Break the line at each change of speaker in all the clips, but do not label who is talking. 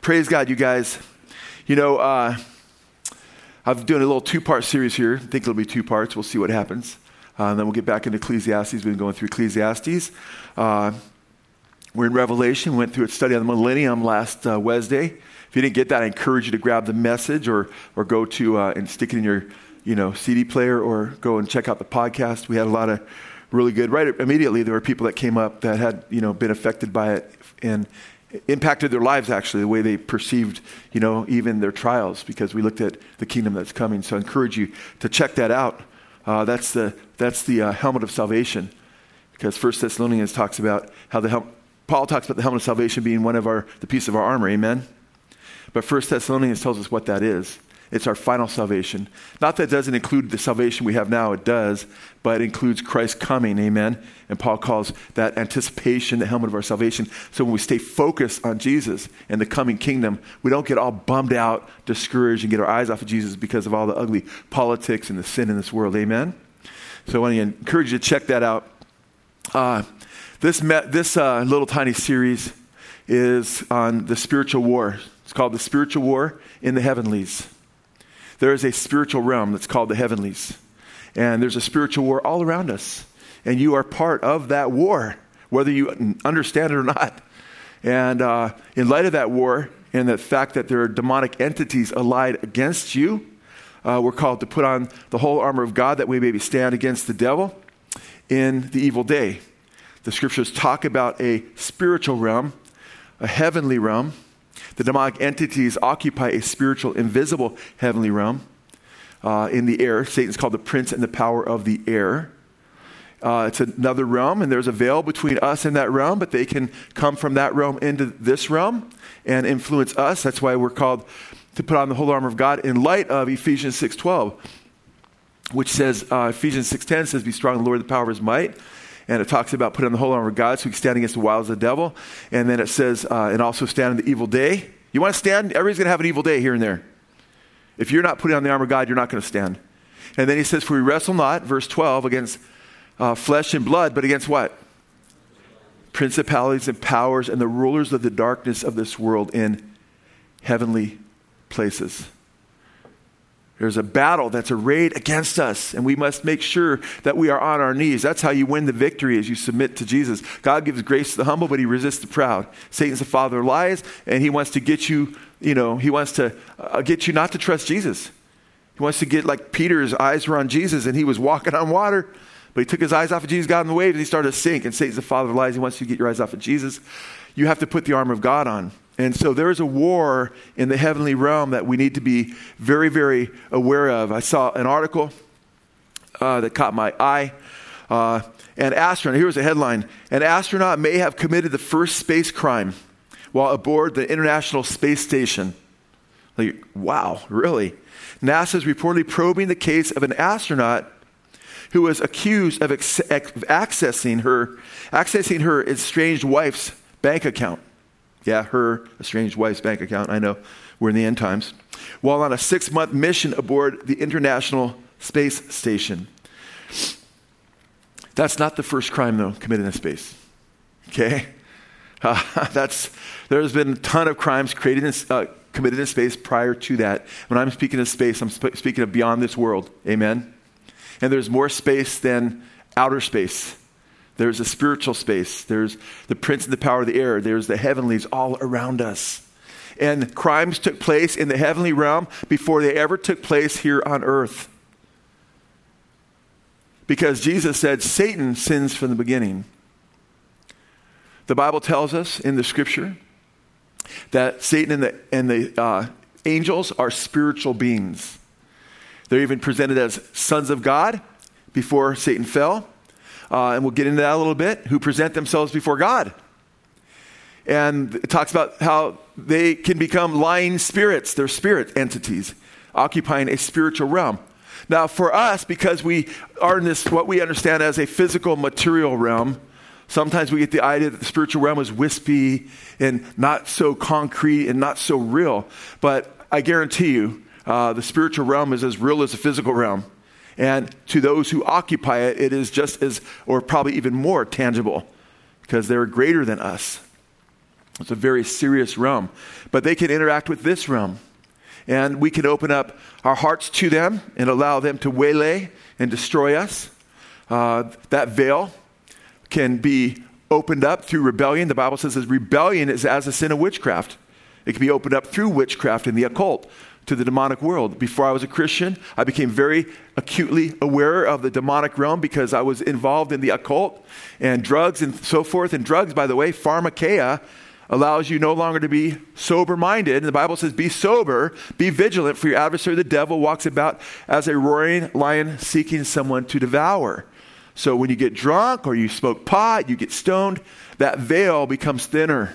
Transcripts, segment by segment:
Praise God, you guys. You know, I'm doing a little two-part series here. I think it'll be two parts. We'll see what happens. And then we'll get back into Ecclesiastes. We've been going through Ecclesiastes. We're in Revelation. We went through a study on the millennium last Wednesday. If you didn't get that, I encourage you to grab the message or go to and stick it in your CD player or go and check out the podcast. We had a lot of really good. Right immediately, there were people that came up that had been affected by it and impacted their lives, actually, the way they perceived, even their trials, because we looked at the kingdom that's coming. So I encourage you to check that out. That's the helmet of salvation, because 1 Thessalonians talks about how Paul talks about the helmet of salvation being one of the piece of our armor, amen? But 1 Thessalonians tells us what that is. It's our final salvation. Not that it doesn't include the salvation we have now, it does, but it includes Christ coming, amen? And Paul calls that anticipation the helmet of our salvation. So when we stay focused on Jesus and the coming kingdom, we don't get all bummed out, discouraged, and get our eyes off of Jesus because of all the ugly politics and the sin in this world, amen? So I want to encourage you to check that out. This little tiny series is on the spiritual war. It's called The Spiritual War in the Heavenlies. There is a spiritual realm that's called the heavenlies. And there's a spiritual war all around us. And you are part of that war, whether you understand it or not. And in light of that war and the fact that there are demonic entities allied against you, we're called to put on the whole armor of God that we may stand against the devil in the evil day. The scriptures talk about a spiritual realm, a heavenly realm. The demonic entities occupy a spiritual, invisible heavenly realm in the air. Satan's called the prince and the power of the air. It's another realm, and there's a veil between us and that realm, but they can come from that realm into this realm and influence us. That's why we're called to put on the whole armor of God in light of Ephesians 6:12, which says, Ephesians 6:10 says, be strong in the Lord, the power of his might. And it talks about putting on the whole armor of God so we can stand against the wiles of the devil. And then it says, and also stand in the evil day. You want to stand? Everybody's going to have an evil day here and there. If you're not putting on the armor of God, you're not going to stand. And then he says, for we wrestle not, verse 12, against flesh and blood, but against what? Principalities and powers and the rulers of the darkness of this world in heavenly places. There's a battle that's arrayed against us, and we must make sure that we are on our knees. That's how you win the victory, as you submit to Jesus. God gives grace to the humble, but he resists the proud. Satan's the father of lies, and he wants to get you, he wants to get you not to trust Jesus. He wants to get, like Peter's eyes were on Jesus, and he was walking on water, but he took his eyes off of Jesus, got in the waves, and he started to sink. And Satan's the father of lies. He wants you to get your eyes off of Jesus. You have to put the armor of God on. And so there is a war in the heavenly realm that we need to be very, very aware of. I saw an article that caught my eye. An astronaut, here was a headline, an astronaut may have committed the first space crime while aboard the International Space Station. Like, wow, really? NASA is reportedly probing the case of an astronaut who was accused of accessing her estranged wife's bank account. Yeah, her estranged wife's bank account. I know we're in the end times. While on a 6-month mission aboard the International Space Station. That's not the first crime, though, committed in space. Okay? There's been a ton of crimes committed in space prior to that. When I'm speaking of space, I'm speaking of beyond this world. Amen? And there's more space than outer space. There's a spiritual space. There's the prince and the power of the air. There's the heavenlies all around us. And crimes took place in the heavenly realm before they ever took place here on earth. Because Jesus said Satan sins from the beginning. The Bible tells us in the scripture that Satan and the angels are spiritual beings. They're even presented as sons of God before Satan fell. And we'll get into that a little bit, who present themselves before God. And it talks about how they can become lying spirits. They're spirit entities occupying a spiritual realm. Now for us, because we are in this, what we understand as a physical material realm, sometimes we get the idea that the spiritual realm is wispy and not so concrete and not so real. But I guarantee you, the spiritual realm is as real as the physical realm. And to those who occupy it, it is just as, or probably even more tangible, because they're greater than us. It's a very serious realm. But they can interact with this realm. And we can open up our hearts to them and allow them to waylay and destroy us. That veil can be opened up through rebellion. The Bible says that rebellion is as a sin of witchcraft. It can be opened up through witchcraft and the occult to the demonic world. Before I was a Christian, I became very acutely aware of the demonic realm because I was involved in the occult and drugs and so forth. And drugs, by the way, pharmakeia, allows you no longer to be sober-minded. And the Bible says, be sober, be vigilant, for your adversary, the devil, walks about as a roaring lion seeking someone to devour. So when you get drunk or you smoke pot, you get stoned, that veil becomes thinner.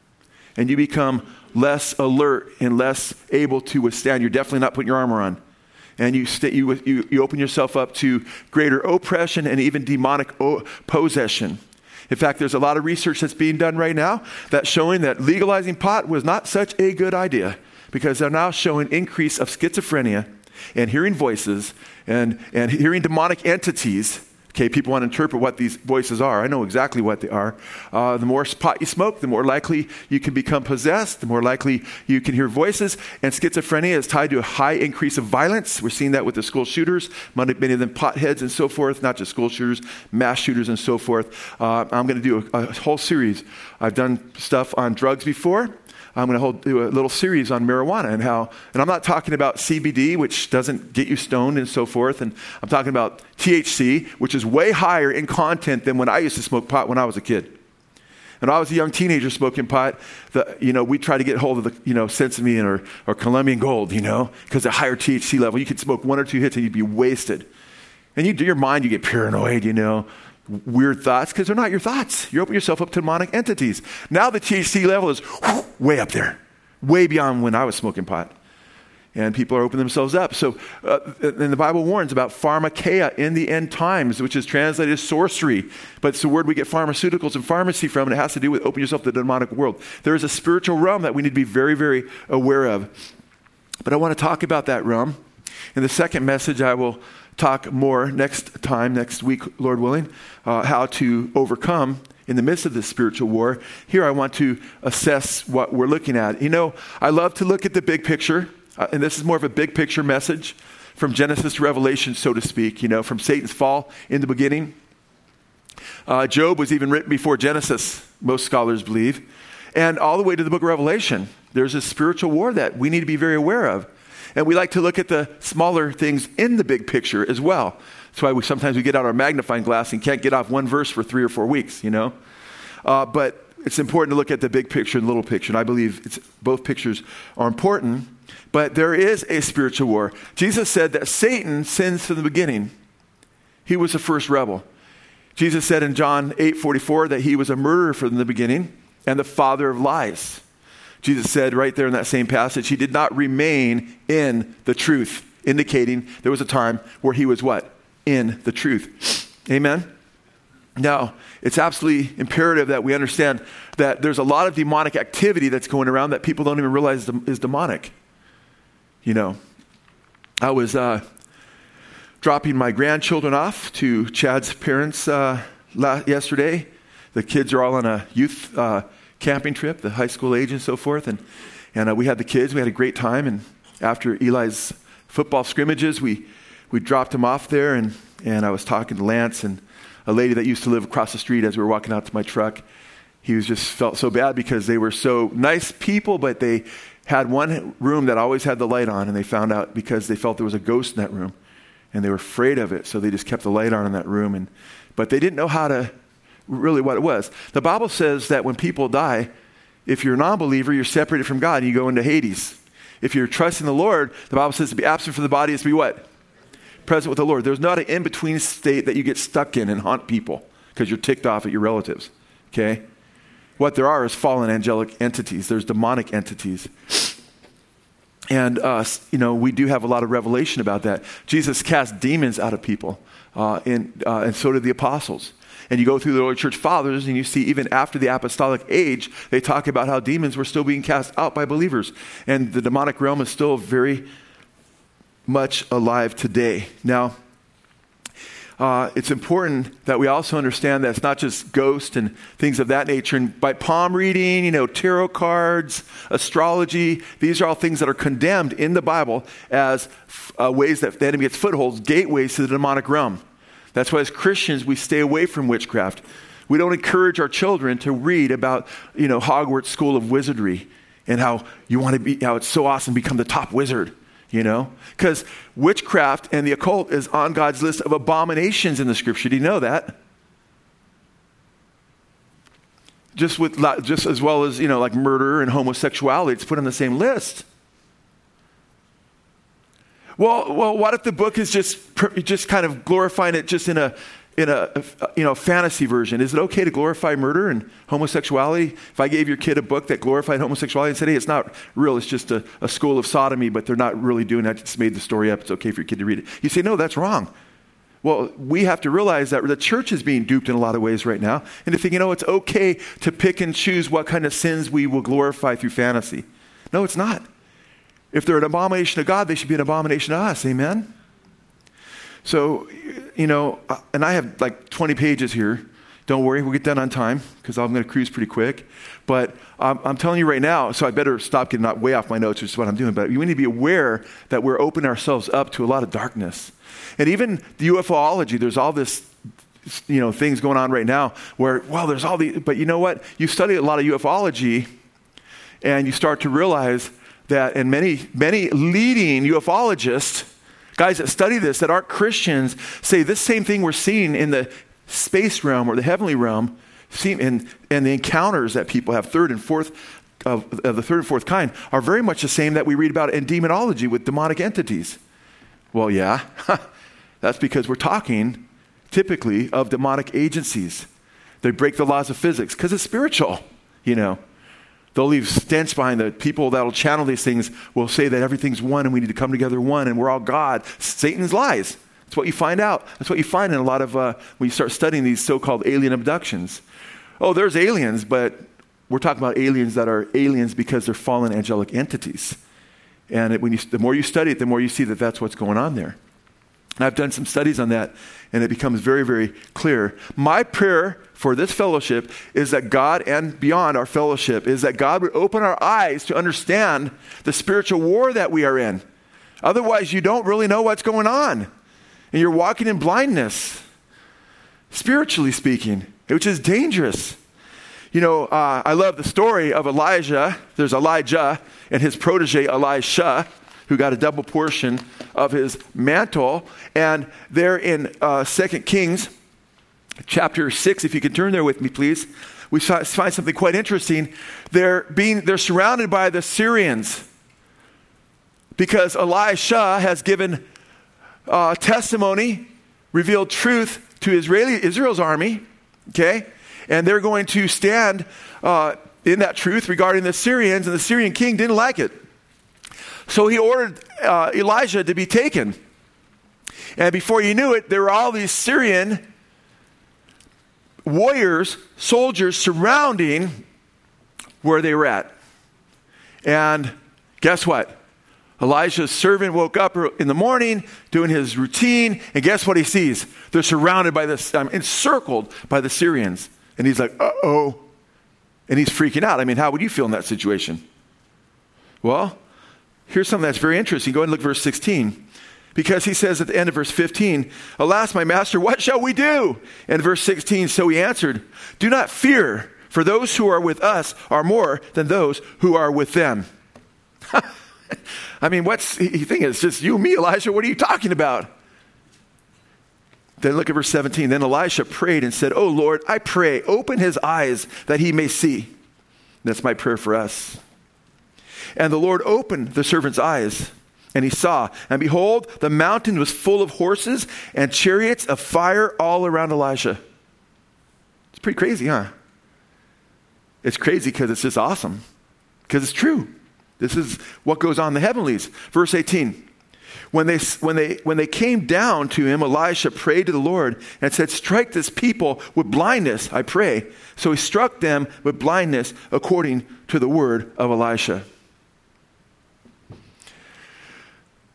And you become less alert and less able to withstand. You're definitely not putting your armor on. And you open yourself up to greater oppression and even demonic possession. In fact, there's a lot of research that's being done right now that's showing that legalizing pot was not such a good idea because they're now showing increase of schizophrenia and hearing voices and hearing demonic entities. Okay, people want to interpret what these voices are. I know exactly what they are. The more pot you smoke, the more likely you can become possessed, the more likely you can hear voices. And schizophrenia is tied to a high increase of violence. We're seeing that with the school shooters, many of them potheads and so forth, not just school shooters, mass shooters and so forth. I'm going to do a whole series. I've done stuff on drugs before. I'm going to do a little series on marijuana and I'm not talking about CBD, which doesn't get you stoned and so forth. And I'm talking about THC, which is way higher in content than when I used to smoke pot when I was a kid. And I was a young teenager smoking pot. We try to get hold of the, Sensimian or Colombian Gold, because the higher THC level, you could smoke 1 or 2 hits and you'd be wasted. And your mind, you get paranoid, weird thoughts, because they're not your thoughts. You open yourself up to demonic entities. Now the THC level is way up there, way beyond when I was smoking pot. And people are opening themselves up. So, and the Bible warns about pharmakeia in the end times, which is translated as sorcery. But it's the word we get pharmaceuticals and pharmacy from, and it has to do with opening yourself to the demonic world. There is a spiritual realm that we need to be very, very aware of. But I want to talk about that realm. In the second message, I will talk more next week, Lord willing, how to overcome in the midst of this spiritual war. Here I want to assess what we're looking at. I love to look at the big picture, and this is more of a big picture message from Genesis to Revelation, so to speak, from Satan's fall in the beginning. Job was even written before Genesis, most scholars believe, and all the way to the book of Revelation. There's a spiritual war that we need to be very aware of. And we like to look at the smaller things in the big picture as well. That's why sometimes we get out our magnifying glass and can't get off one verse for 3 or 4 weeks, But it's important to look at the big picture and little picture. And I believe both pictures are important. But there is a spiritual war. Jesus said that Satan sins from the beginning. He was the first rebel. Jesus said in John 8:44 that he was a murderer from the beginning and the father of lies. Jesus said right there in that same passage, he did not remain in the truth, indicating there was a time where he was what? In the truth. Amen? Now, it's absolutely imperative that we understand that there's a lot of demonic activity that's going around that people don't even realize is demonic. I was dropping my grandchildren off to Chad's parents yesterday. The kids are all on a youth camping trip, the high school age and so forth. And we had the kids. We had a great time. And after Eli's football scrimmages, we dropped him off there. And I was talking to Lance and a lady that used to live across the street as we were walking out to my truck. He just felt so bad because they were so nice people, but they had one room that always had the light on. And they found out because they felt there was a ghost in that room. And they were afraid of it. So they just kept the light on in that room. But they didn't know how to really what it was. The Bible says that when people die, if you're a non-believer, you're separated from God and you go into Hades. If you're trusting the Lord, the Bible says to be absent from the body is to be what? Present with the Lord. There's not an in-between state that you get stuck in and haunt people because you're ticked off at your relatives. Okay? What there are is fallen angelic entities. There's demonic entities. And, we do have a lot of revelation about that. Jesus cast demons out of people, and so did the apostles. And you go through the early church fathers and you see even after the apostolic age, they talk about how demons were still being cast out by believers. And the demonic realm is still very much alive today. Now, it's important that we also understand that it's not just ghosts and things of that nature. And by palm reading, tarot cards, astrology, these are all things that are condemned in the Bible as ways that the enemy gets footholds, gateways to the demonic realm. That's why as Christians, we stay away from witchcraft. We don't encourage our children to read about, Hogwarts School of Wizardry and how it's so awesome to become the top wizard. Because witchcraft and the occult is on God's list of abominations in the scripture. Do you know that? Just as well as, like murder and homosexuality, it's put on the same list. Well, what if the book is just kind of glorifying it just in a fantasy version? Is it okay to glorify murder and homosexuality? If I gave your kid a book that glorified homosexuality and said, hey, it's not real, it's just a school of sodomy, but they're not really doing that, just made the story up, it's okay for your kid to read it. You say, no, that's wrong. Well, we have to realize that the church is being duped in a lot of ways right now, and to think, it's okay to pick and choose what kind of sins we will glorify through fantasy. No, it's not. If they're an abomination to God, they should be an abomination to us. Amen? So, and I have like 20 pages here. Don't worry, we'll get done on time because I'm going to cruise pretty quick. But I'm telling you right now, so I better stop getting way off my notes, which is what I'm doing. But we need to be aware that we're opening ourselves up to a lot of darkness. And even the UFOlogy, there's all this, things going on right now where, there's all these, but you know what? You study a lot of UFOlogy and you start to realize that, and many leading ufologists, guys that study this that aren't Christians, say this same thing we're seeing in the space realm or the heavenly realm, and the encounters that people have, third and fourth kind, are very much the same that we read about in demonology with demonic entities. Well, yeah, that's because we're talking typically of demonic agencies. They break the laws of physics because it's spiritual, They'll leave stench behind. The people that'll channel these things will say that everything's one and we need to come together one and we're all God. Satan's lies. That's what you find out. That's what you find in a lot of, when you start studying these so-called alien abductions. Oh, there's aliens, but we're talking about aliens that are aliens because they're fallen angelic entities. And the more you study it, the more you see that that's what's going on there. And I've done some studies on that, and it becomes very, very clear. My prayer for this fellowship is that God, and beyond our fellowship, is that God would open our eyes to understand the spiritual war that we are in. Otherwise, you don't really know what's going on. And you're walking in blindness, spiritually speaking, which is dangerous. I love the story of Elijah. There's Elijah and his protege, Elisha, who got a double portion of his mantle. And there in 2 Kings chapter 6, if you can turn there with me, please, we find something quite interesting. They're surrounded by the Syrians because Elisha has given testimony, revealed truth to Israel's army, okay? And they're going to stand in that truth regarding the Syrians, and the Syrian king didn't like it. So he ordered Elijah to be taken. And before you knew it, there were all these Syrian warriors, soldiers surrounding where they were at. And guess what? Elijah's servant woke up in the morning doing his routine, and guess what he sees? They're surrounded by encircled by the Syrians. And he's like, uh-oh. And he's freaking out. How would you feel in that situation? Well, here's something that's very interesting. Go ahead and look at verse 16. Because he says at the end of verse 15, alas, my master, what shall we do? And verse 16, so he answered, do not fear, for those who are with us are more than those who are with them. What's he thinking? It's just you and me, Elijah. What are you talking about? Then look at verse 17. Then Elisha prayed and said, oh Lord, I pray, open his eyes that he may see. That's my prayer for us. And the Lord opened the servant's eyes, and he saw, and behold, the mountain was full of horses and chariots of fire all around Elisha. It's pretty crazy, huh? It's crazy because it's just awesome, because it's true. This is what goes on in the heavenlies. Verse 18. When they came down to him, Elisha prayed to the Lord and said, strike this people with blindness, I pray. So he struck them with blindness according to the word of Elisha.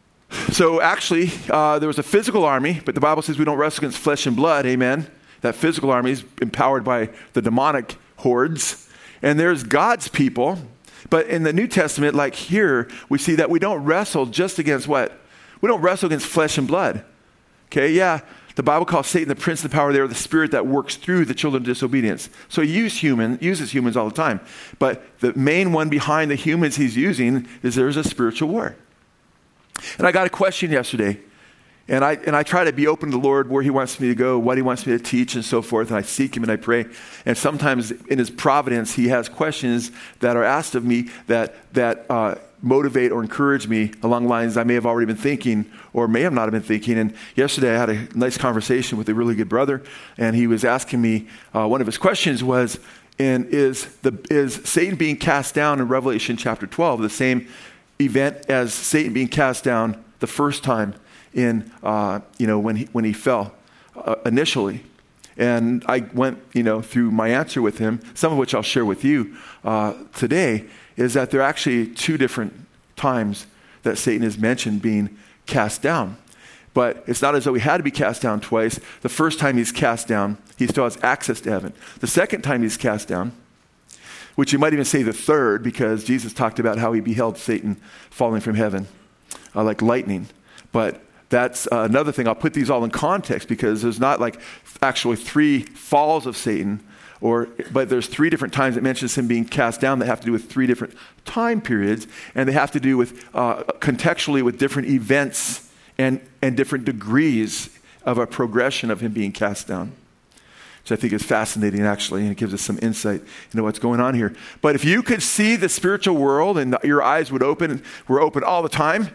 So actually, there was a physical army, but the Bible says we don't wrestle against flesh and blood, amen? That physical army is empowered by the demonic hordes. And there's God's people. But in the New Testament, like here, we see that we don't wrestle just against what? We don't wrestle against flesh and blood. Okay, yeah, the Bible calls Satan the prince of the power there, the spirit that works through the children of disobedience. So he uses humans all the time. But the main one behind the humans he's using is there's a spiritual war. And I got a question yesterday. And I try to be open to the Lord where he wants me to go, what he wants me to teach and so forth. And I seek him and I pray. And sometimes in his providence, he has questions that are asked of me that motivate or encourage me along lines I may have already been thinking or may have not have been thinking. And yesterday I had a nice conversation with a really good brother. And he was asking me, one of his questions was, is Satan being cast down in Revelation chapter 12 the same event as Satan being cast down the first time in when he fell initially? And I went through my answer with him, some of which I'll share with you today, is that there are actually two different times that Satan is mentioned being cast down. But it's not as though he had to be cast down twice. The first time he's cast down, he still has access to heaven. The second time he's cast down, which you might even say the third, because Jesus talked about how he beheld Satan falling from heaven like lightning. But that's another thing. I'll put these all in context because there's not like actually three falls of Satan, but there's three different times it mentions him being cast down that have to do with three different time periods, and they have to do with contextually with different events and different degrees of a progression of him being cast down, which I think is fascinating actually, and it gives us some insight into what's going on here. But if you could see the spiritual world and your eyes were open all the time,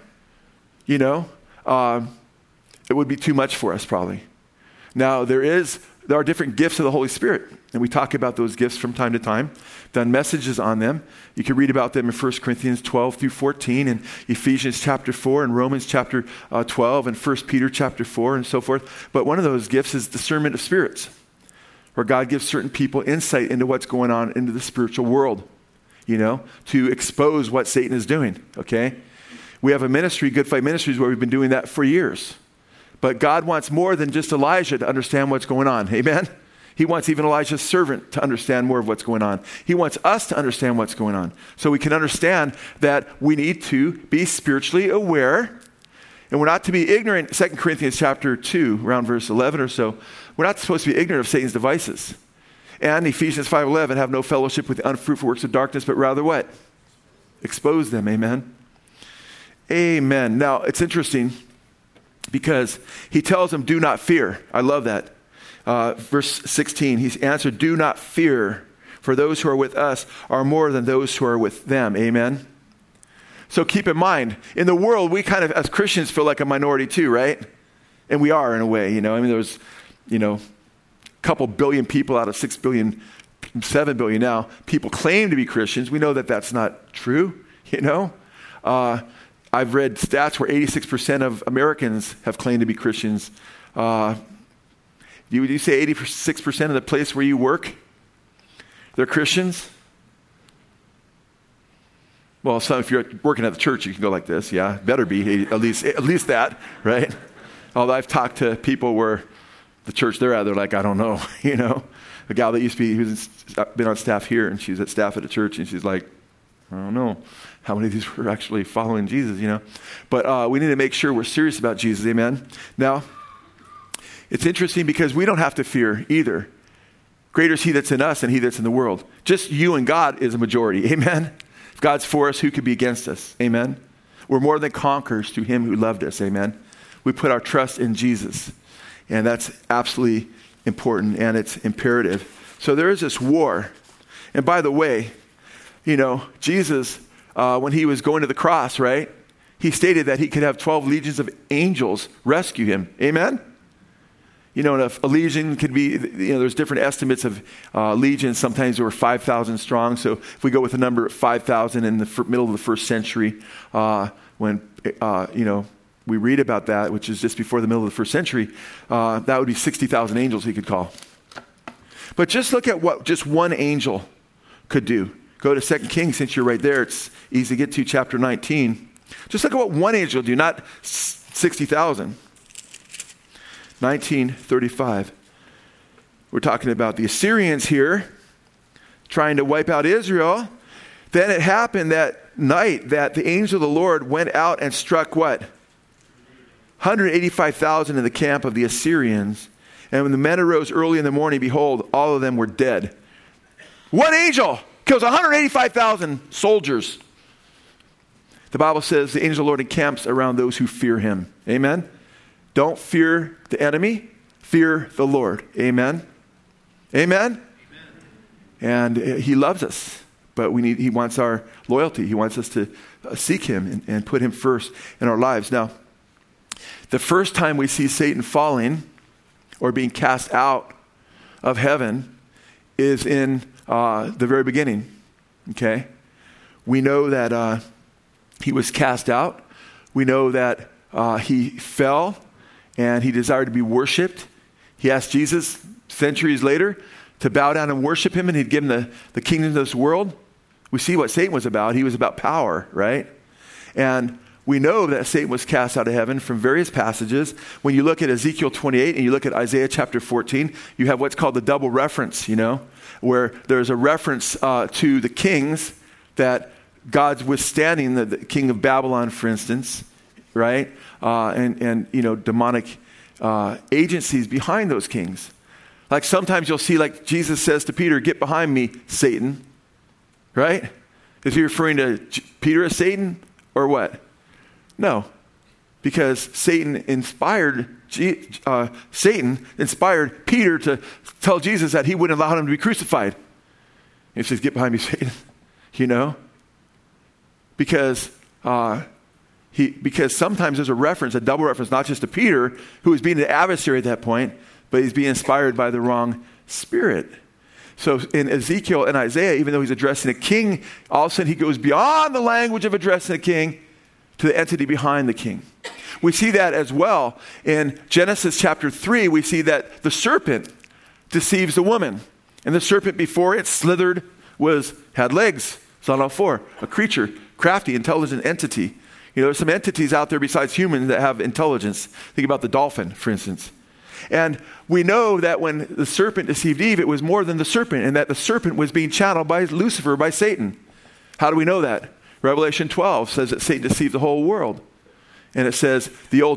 it would be too much for us probably. Now, there are different gifts of the Holy Spirit, and we talk about those gifts from time to time, done messages on them. You can read about them in 1 Corinthians 12 through 14, and Ephesians chapter 4, and Romans chapter 12, and 1 Peter chapter 4, and so forth. But one of those gifts is discernment of spirits, where God gives certain people insight into what's going on into the spiritual world, to expose what Satan is doing, okay? We have a ministry, Good Fight Ministries, where we've been doing that for years. But God wants more than just Elijah to understand what's going on. Amen? He wants even Elijah's servant to understand more of what's going on. He wants us to understand what's going on. So we can understand that we need to be spiritually aware. And we're not to be ignorant. 2 Corinthians chapter 2, around verse 11 or so. We're not supposed to be ignorant of Satan's devices. And Ephesians 5:11, have no fellowship with the unfruitful works of darkness, but rather what? Expose them. Amen? Amen. Now, it's interesting because he tells them, do not fear. I love that. Verse 16, he's answered, do not fear, for those who are with us are more than those who are with them. Amen. So keep in mind, in the world, we kind of, as Christians, feel like a minority too, right? And we are in a way, there's, a couple billion people out of 6 billion, 7 billion now, people claim to be Christians. We know that that's not true, I've read stats where 86% of Americans have claimed to be Christians. Would you say 86% of the place where you work, they're Christians? Well, if you're working at the church, you can go like this. Yeah, better be, at least that, right? Although I've talked to people where the church they're at, they're like, I don't know, A gal that used to be, who's been on staff here, and she's at staff at a church, and she's like, I don't know how many of these were actually following Jesus, But we need to make sure we're serious about Jesus, amen? Now, it's interesting because we don't have to fear either. Greater is he that's in us than he that's in the world. Just you and God is a majority, amen? If God's for us, who could be against us, amen? We're more than conquerors through him who loved us, amen? We put our trust in Jesus, and that's absolutely important, and it's imperative. So there is this war. And by the way, Jesus, when he was going to the cross, right? He stated that he could have 12 legions of angels rescue him. Amen? And a legion could be, there's different estimates of legions. Sometimes there were 5,000 strong. So if we go with the number 5,000 in the middle of the first century, when, we read about that, which is just before the middle of the first century, that would be 60,000 angels he could call. But just look at what just one angel could do. Go to 2 Kings, since you're right there. It's easy to get to, chapter 19. Just look at what one angel do, not 60,000. 1935. We're talking about the Assyrians here trying to wipe out Israel. Then it happened that night that the angel of the Lord went out and struck what? 185,000 in the camp of the Assyrians. And when the men arose early in the morning, behold, all of them were dead. One angel kills 185,000 soldiers. The Bible says the angel of the Lord encamps around those who fear him. Amen? Don't fear the enemy. Fear the Lord. Amen? Amen? And he loves us, but he wants our loyalty. He wants us to seek him and put him first in our lives. Now, the first time we see Satan falling or being cast out of heaven is in the very beginning. Okay? We know that he was cast out. We know that he fell and he desired to be worshipped. He asked Jesus centuries later to bow down and worship him, and he'd give him the kingdom of this world. We see what Satan was about. He was about power, right? And we know that Satan was cast out of heaven from various passages. When you look at Ezekiel 28 and you look at Isaiah chapter 14, you have what's called the double reference, where there's a reference to the kings that God's withstanding, the king of Babylon, for instance, right? And demonic agencies behind those kings. Like sometimes you'll see, like Jesus says to Peter, "Get behind me, Satan." Right? Is he referring to Peter as Satan or what? No. Because Satan inspired Peter to tell Jesus that he wouldn't allow him to be crucified. He says, "Get behind me, Satan." Because sometimes there's a double reference, not just to Peter, who was being an adversary at that point, but he's being inspired by the wrong spirit. So in Ezekiel and Isaiah, even though he's addressing a king, all of a sudden he goes beyond the language of addressing a king to the entity behind the king. We see that as well in Genesis chapter 3. We see that the serpent deceives the woman. And the serpent before it slithered had legs. It's on all four. A creature, crafty, intelligent entity. There's some entities out there besides humans that have intelligence. Think about the dolphin, for instance. And we know that when the serpent deceived Eve, it was more than the serpent, and that the serpent was being channeled by Lucifer, by Satan. How do we know that? Revelation 12 says that Satan deceived the whole world. And it says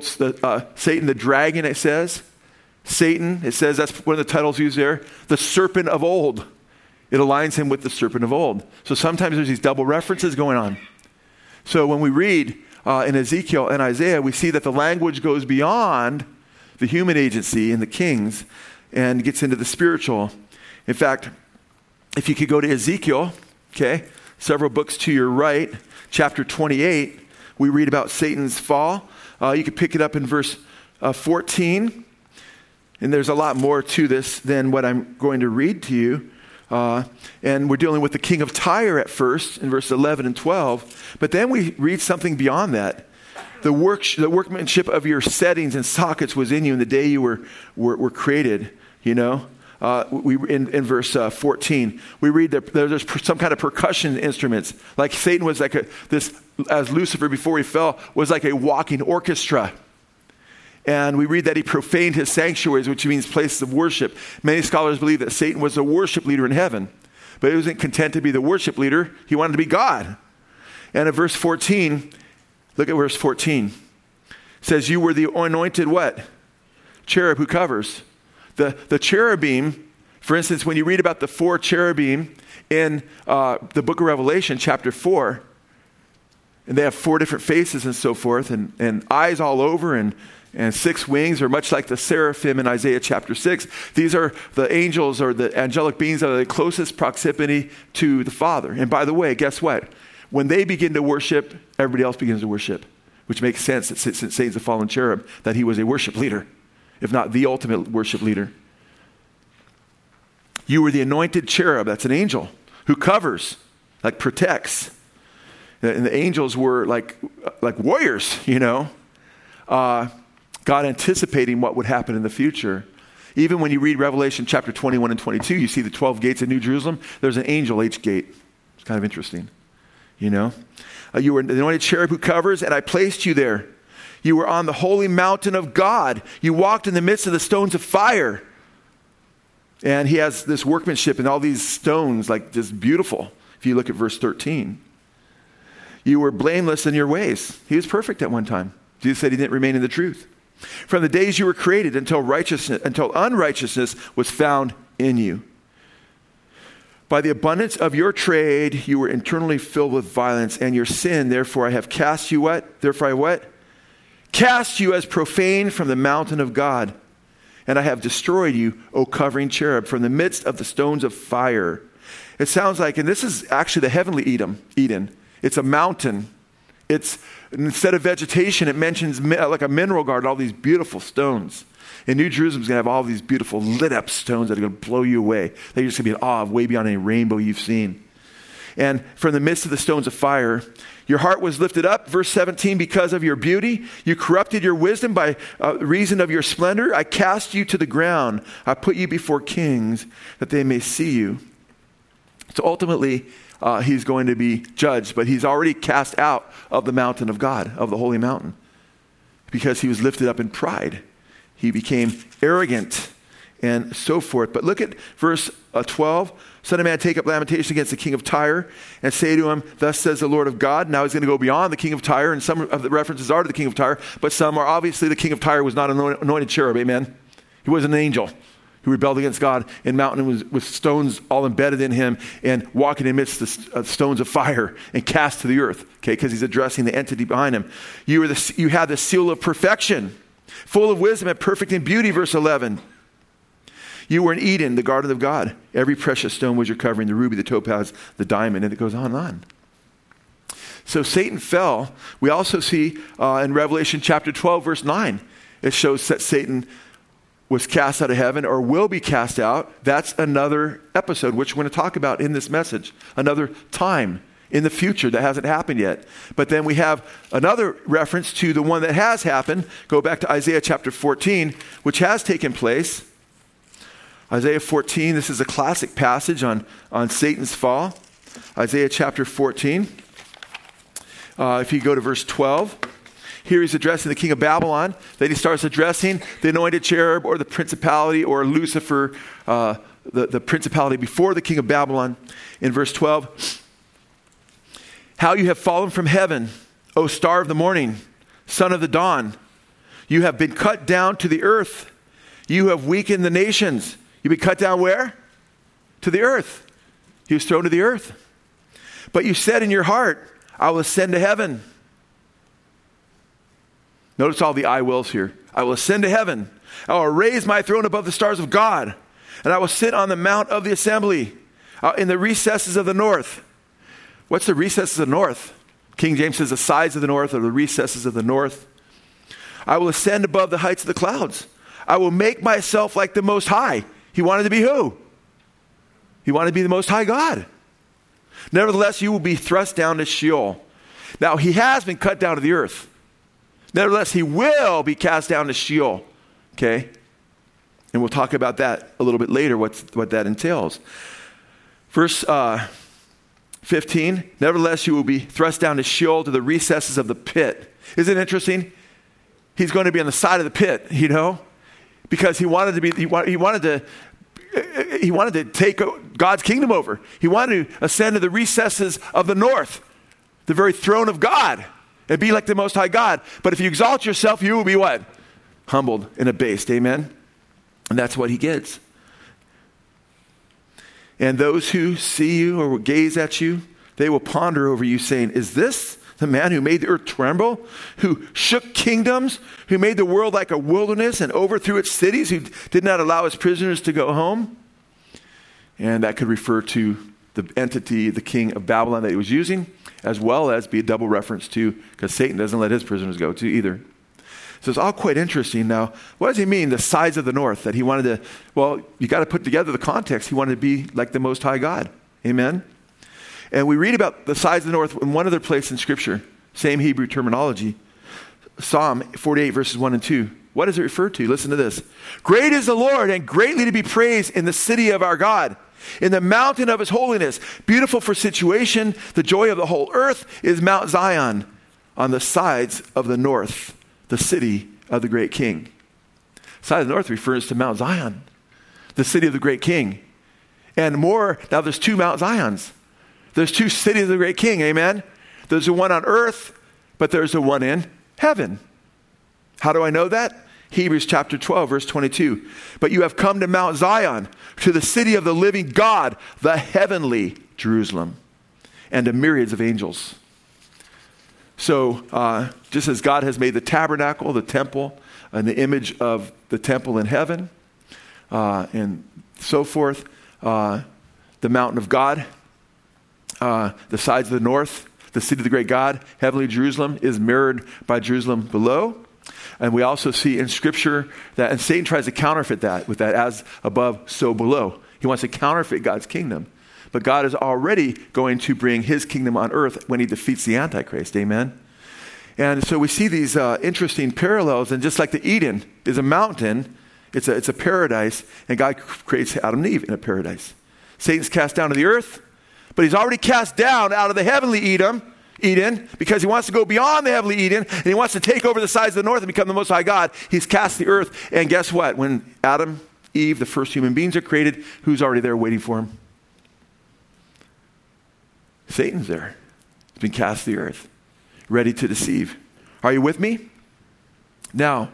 Satan the dragon, it says. Satan, it says, that's one of the titles used there. The serpent of old. It aligns him with the serpent of old. So sometimes there's these double references going on. So when we read in Ezekiel and Isaiah, we see that the language goes beyond the human agency and the kings and gets into the spiritual. In fact, if you could go to Ezekiel, several books to your right, chapter 28, we read about Satan's fall. You could pick it up in verse 14. And there's a lot more to this than what I'm going to read to you. And we're dealing with the king of Tyre at first in verse 11 and 12. But then we read something beyond that. The workmanship of your settings and sockets was in you in the day you were created, in verse 14. We read that there's some kind of percussion instruments. Like Satan was like as Lucifer before he fell, was like a walking orchestra. And we read that he profaned his sanctuaries, which means places of worship. Many scholars believe that Satan was a worship leader in heaven. But he wasn't content to be the worship leader. He wanted to be God. And in verse 14, look at verse 14. It says, you were the anointed what? Cherub who covers. The cherubim, for instance, when you read about the four cherubim in the book of Revelation, chapter 4, and they have four different faces and so forth, and eyes all over, and six wings, are much like the seraphim in Isaiah chapter 6. These are the angels or the angelic beings that are the closest proximity to the Father. And by the way, guess what? When they begin to worship, everybody else begins to worship, which makes sense that since Satan's a fallen cherub, that he was a worship leader, if not the ultimate worship leader. You were the anointed cherub, that's an angel, who covers, like protects. And the angels were like warriors, God anticipating what would happen in the future. Even when you read Revelation chapter 21 and 22, you see the 12 gates of New Jerusalem. There's an angel each gate. It's kind of interesting, You were the anointed cherub who covers, and I placed you there. You were on the holy mountain of God. You walked in the midst of the stones of fire. And he has this workmanship and all these stones, like just beautiful. If you look at verse 13. You were blameless in your ways. He was perfect at one time. Jesus said he didn't remain in the truth. From the days you were created until unrighteousness was found in you. By the abundance of your trade, you were internally filled with violence, and your sin, therefore I have cast you what? Therefore I what? Cast you as profane from the mountain of God. And I have destroyed you, O covering cherub, from the midst of the stones of fire. It sounds like, and this is actually the heavenly Eden. It's a mountain. It's, instead of vegetation, it mentions like a mineral garden, all these beautiful stones. And New Jerusalem's going to have all these beautiful lit up stones that are going to blow you away. They're just going to be in awe of way beyond any rainbow you've seen. And from the midst of the stones of fire, your heart was lifted up, verse 17, because of your beauty. You corrupted your wisdom by reason of your splendor. I cast you to the ground. I put you before kings that they may see you. So ultimately, he's going to be judged, but he's already cast out of the mountain of God, of the holy mountain, because he was lifted up in pride. He became arrogant and so forth. But look at verse 12. Son of man, take up lamentation against the king of Tyre and say to him, thus says the Lord of God. Now he's going to go beyond the king of Tyre, and some of the references are to the king of Tyre, but some are obviously the king of Tyre was not an anointed cherub, amen? He was an angel who rebelled against God in mountain with stones all embedded in him and walking amidst the stones of fire and cast to the earth, okay, because he's addressing the entity behind him. You had the seal of perfection, full of wisdom and perfect in beauty, verse 11. You were in Eden, the garden of God. Every precious stone was your covering, the ruby, the topaz, the diamond, and it goes on and on. So Satan fell. We also see in Revelation chapter 12, verse 9, it shows that Satan was cast out of heaven or will be cast out. That's another episode, which we're going to talk about in this message. Another time in the future that hasn't happened yet. But then we have another reference to the one that has happened. Go back to Isaiah chapter 14, which has taken place. Isaiah 14, this is a classic passage on Satan's fall. Isaiah chapter 14. If you go to verse 12, here he's addressing the king of Babylon. Then he starts addressing the anointed cherub or the principality or Lucifer, the principality before the king of Babylon. In verse 12, how you have fallen from heaven, O star of the morning, son of the dawn. You have been cut down to the earth. You have weakened the nations. You've been cut down where? To the earth. He was thrown to the earth. But you said in your heart, I will ascend to heaven. Notice all the I wills here. I will ascend to heaven. I will raise my throne above the stars of God. And I will sit on the mount of the assembly in the recesses of the north. What's the recesses of the north? King James says the sides of the north or the recesses of the north. I will ascend above the heights of the clouds. I will make myself like the Most High. He wanted to be who? He wanted to be the Most High God. Nevertheless, you will be thrust down to Sheol. Now, he has been cut down to the earth. Nevertheless, he will be cast down to Sheol. Okay? And we'll talk about that a little bit later, what that entails. Verse 15, nevertheless, you will be thrust down to Sheol, to the recesses of the pit. Isn't it interesting? He's going to be on the side of the pit, you know? Because he wanted to take God's kingdom over. He wanted to ascend to the recesses of the north, the very throne of God, and be like the Most High God. But if you exalt yourself, you will be what? Humbled and abased. Amen? And that's what he gets. And those who see you or will gaze at you, they will ponder over you, saying, is this the man who made the earth tremble, who shook kingdoms, who made the world like a wilderness and overthrew its cities, who did not allow his prisoners to go home? And that could refer to the entity, the king of Babylon that he was using, as well as be a double reference to, because Satan doesn't let his prisoners go too either. So it's all quite interesting. Now, what does he mean, the sides of the north? That he wanted to, well, you got to put together the context. He wanted to be like the Most High God. Amen? And we read about the sides of the north in one other place in Scripture. Same Hebrew terminology. Psalm 48, verses 1 and 2. What does it refer to? Listen to this. Great is the Lord and greatly to be praised in the city of our God, in the mountain of his holiness. Beautiful for situation. The joy of the whole earth is Mount Zion on the sides of the north. the city of the great king. Side of the north refers to Mount Zion, the city of the great king. And more, now there's two Mount Zions. There's two cities of the great king, amen? There's the one on earth, but there's the one in heaven. How do I know that? Hebrews chapter 12, verse 22. But you have come to Mount Zion, to the city of the living God, the heavenly Jerusalem, and to myriads of angels. So just as God has made the tabernacle, the temple, and the image of the temple in heaven, and so forth, the mountain of God, the sides of the north, the city of the great God, heavenly Jerusalem, is mirrored by Jerusalem below. And we also see in Scripture that, and Satan tries to counterfeit that with that as above, so below. He wants to counterfeit God's kingdom. But God is already going to bring his kingdom on earth when he defeats the Antichrist. Amen? And so we see these interesting parallels. And just like the Eden is a mountain, it's a paradise, and God creates Adam and Eve in a paradise. Satan's cast down to the earth, but he's already cast down out of the heavenly Eden, because he wants to go beyond the heavenly Eden, and he wants to take over the sides of the north and become the Most High God. He's cast the earth, and guess what? When Adam, Eve, the first human beings are created, who's already there waiting for him? Satan's there. He's been cast to the earth, ready to deceive. Are you with me? Now,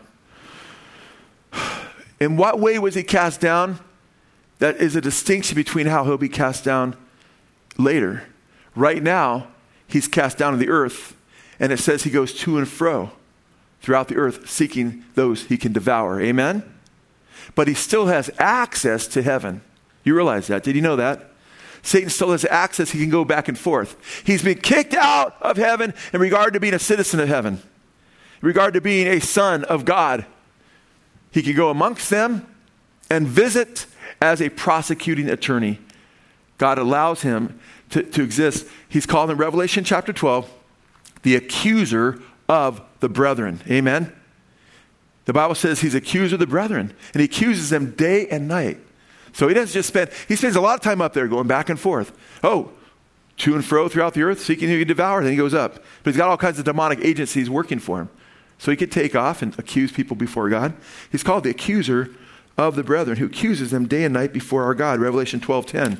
in what way was he cast down? That is a distinction between how he'll be cast down later. Right now, he's cast down to the earth, and it says he goes to and fro throughout the earth, seeking those he can devour. Amen? But he still has access to heaven. You realize that? Did you know that? Satan still has access. He can go back and forth. He's been kicked out of heaven in regard to being a citizen of heaven, in regard to being a son of God. He can go amongst them and visit as a prosecuting attorney. God allows him to exist. He's called in Revelation chapter 12, the accuser of the brethren. Amen? The Bible says he's accuser of the brethren, and he accuses them day and night. So he doesn't just he spends a lot of time up there going back and forth. Oh, to and fro throughout the earth, seeking who he can devour. Then he goes up. But he's got all kinds of demonic agencies working for him. So he could take off and accuse people before God. He's called the accuser of the brethren, who accuses them day and night before our God. Revelation 12:10.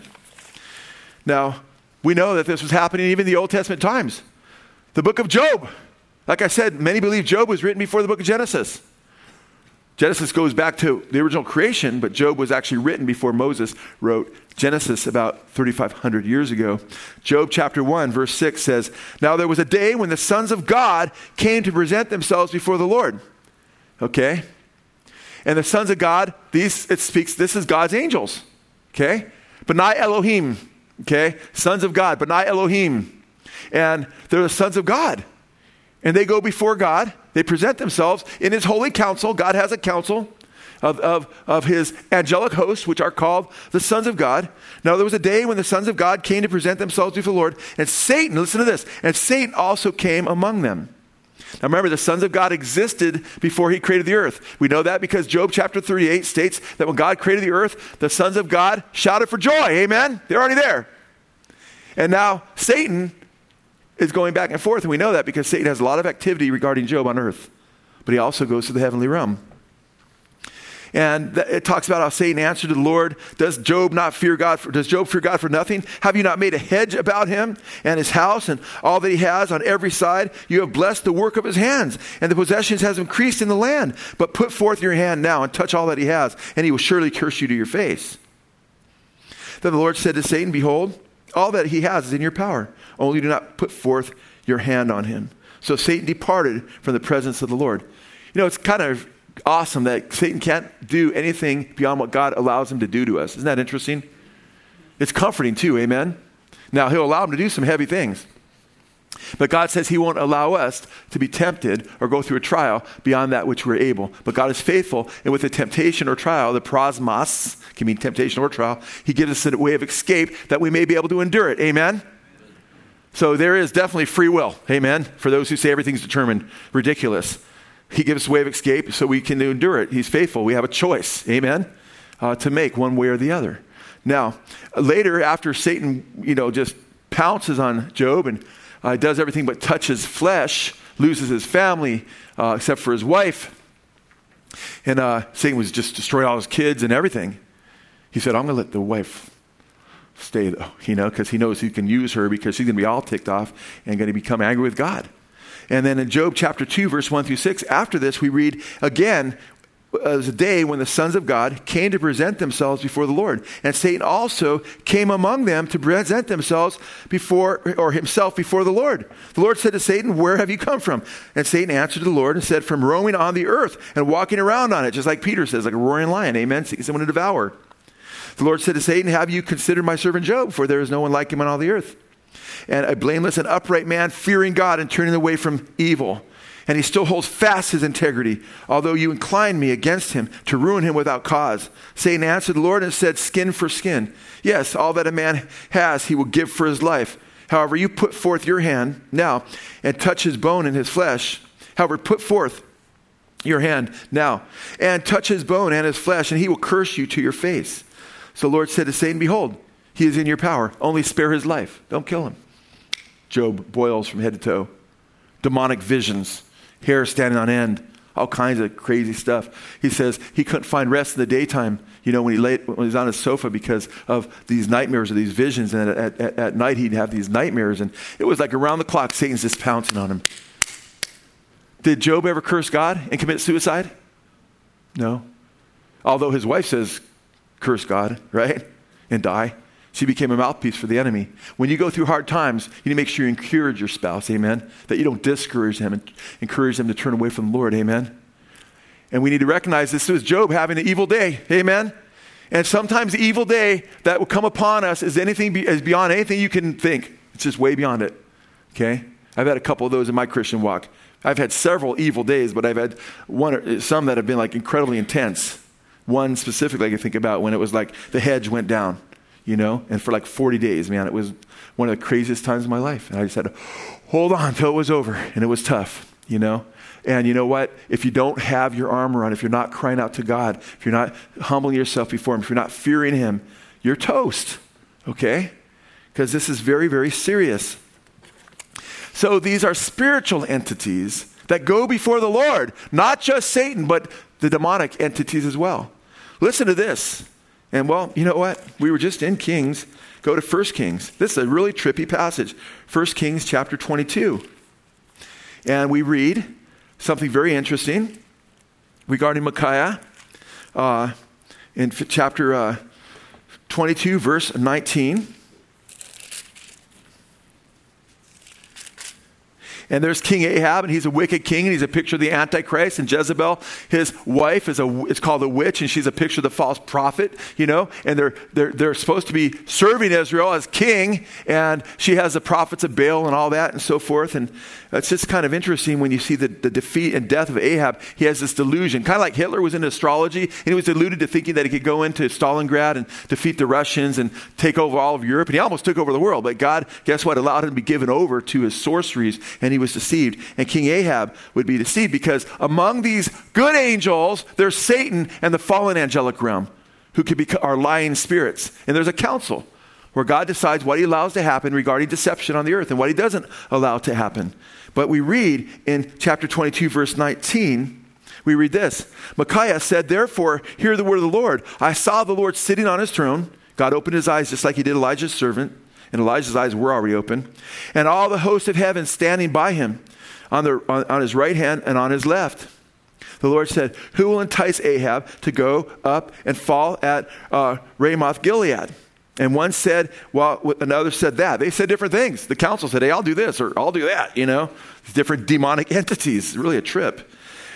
Now, we know that this was happening even in the Old Testament times. The book of Job. Like I said, many believe Job was written before the book of Genesis. Genesis goes back to the original creation, but Job was actually written before Moses wrote Genesis about 3,500 years ago. Job chapter 1, verse 6 says, "Now there was a day when the sons of God came to present themselves before the Lord." Okay? And the sons of God, this is God's angels. Okay? B'nai Elohim. Okay? Sons of God, B'nai Elohim. And they're the sons of God. And they go before God. They present themselves in his holy council. God has a council of his angelic hosts, which are called the sons of God. Now, there was a day when the sons of God came to present themselves before the Lord. And Satan, listen to this, and Satan also came among them. Now, remember, the sons of God existed before he created the earth. We know that because Job chapter 38 states that when God created the earth, the sons of God shouted for joy. Amen? They're already there. And now Satan is going back and forth, and we know that because Satan has a lot of activity regarding Job on earth. But he also goes to the heavenly realm. And it talks about how Satan answered to the Lord, does Job fear God for nothing? Have you not made a hedge about him and his house and all that he has on every side? You have blessed the work of his hands, and the possessions has increased in the land. But put forth your hand now and touch all that he has, and he will surely curse you to your face. Then the Lord said to Satan, behold, all that he has is in your power. Only do not put forth your hand on him. So Satan departed from the presence of the Lord. You know, it's kind of awesome that Satan can't do anything beyond what God allows him to do to us. Isn't that interesting? It's comforting too, amen? Now, he'll allow him to do some heavy things. But God says he won't allow us to be tempted or go through a trial beyond that which we're able. But God is faithful, and with the temptation or trial, the prosmos, can mean temptation or trial, he gives us a way of escape that we may be able to endure it. Amen? So there is definitely free will. Amen? For those who say everything's determined. Ridiculous. He gives us a way of escape so we can endure it. He's faithful. We have a choice. Amen? To make one way or the other. Now, later after Satan, just pounces on Job and does everything but touch his flesh, loses his family, except for his wife. And Satan was just destroying all his kids and everything. He said, I'm going to let the wife stay, though, because he knows he can use her because she's going to be all ticked off and going to become angry with God. And then in Job chapter 2, verse 1 through 6, after this, we read again, was a day when the sons of God came to present themselves before the Lord. And Satan also came among them to present themselves himself before the Lord. The Lord said to Satan, where have you come from? And Satan answered the Lord and said, from roaming on the earth and walking around on it, just like Peter says, like a roaring lion, amen, seeking someone to devour. The Lord said to Satan, have you considered my servant Job? For there is no one like him on all the earth. And a blameless and upright man, fearing God and turning away from evil. And he still holds fast his integrity, although you incline me against him to ruin him without cause. Satan answered the Lord and said, skin for skin. Yes, all that a man has, he will give for his life. However, you put forth your hand now and touch his bone and his flesh. However, put forth your hand now and touch his bone and his flesh, and he will curse you to your face. So the Lord said to Satan, behold, he is in your power. Only spare his life. Don't kill him. Job boils from head to toe. Demonic visions. Hair standing on end, all kinds of crazy stuff. He says he couldn't find rest in the daytime, when he was on his sofa because of these nightmares or these visions. And at night he'd have these nightmares, and it was like around the clock, Satan's just pouncing on him. Did Job ever curse God and commit suicide? No. Although his wife says, curse God, right? And die. She became a mouthpiece for the enemy. When you go through hard times, you need to make sure you encourage your spouse, amen? That you don't discourage them and encourage them to turn away from the Lord, amen? And we need to recognize this was Job having an evil day, amen? And sometimes the evil day that will come upon us is beyond anything you can think. It's just way beyond it, okay? I've had a couple of those in my Christian walk. I've had several evil days, but I've had some that have been like incredibly intense. One specifically I can think about when it was like the hedge went down. And for like 40 days, man, it was one of the craziest times of my life. And I just had to hold on until it was over. And it was tough, And you know what? If you don't have your armor on, if you're not crying out to God, if you're not humbling yourself before him, if you're not fearing him, you're toast, okay? Because this is very, very serious. So these are spiritual entities that go before the Lord, not just Satan, but the demonic entities as well. Listen to this. And well, you know what? We were just in Kings. Go to 1 Kings. This is a really trippy passage. 1 Kings chapter 22. And we read something very interesting regarding Micaiah in chapter 22, verse 19. And there's King Ahab, and he's a wicked king, and he's a picture of the Antichrist. And Jezebel, his wife, is called a witch, and she's a picture of the false prophet, And they're supposed to be serving Israel as king, and she has the prophets of Baal and all that and so forth. And it's just kind of interesting when you see the defeat and death of Ahab. He has this delusion, kind of like Hitler was into astrology, and he was deluded to thinking that he could go into Stalingrad and defeat the Russians and take over all of Europe. And he almost took over the world. But God, guess what, allowed him to be given over to his sorceries, and he was deceived. And King Ahab would be deceived because among these good angels, there's Satan and the fallen angelic realm who could be our lying spirits. And there's a council where God decides what he allows to happen regarding deception on the earth and what he doesn't allow to happen. But we read in chapter 22, verse 19, we read this. Micaiah said, therefore, hear the word of the Lord. I saw the Lord sitting on his throne. God opened his eyes just like he did Elijah's servant. And Elijah's eyes were already open. And all the host of heaven standing by him on his right hand and on his left. The Lord said, who will entice Ahab to go up and fall at Ramoth Gilead? And one said, well, another said that. They said different things. The council said, hey, I'll do this or I'll do that, Different demonic entities. It's really a trip.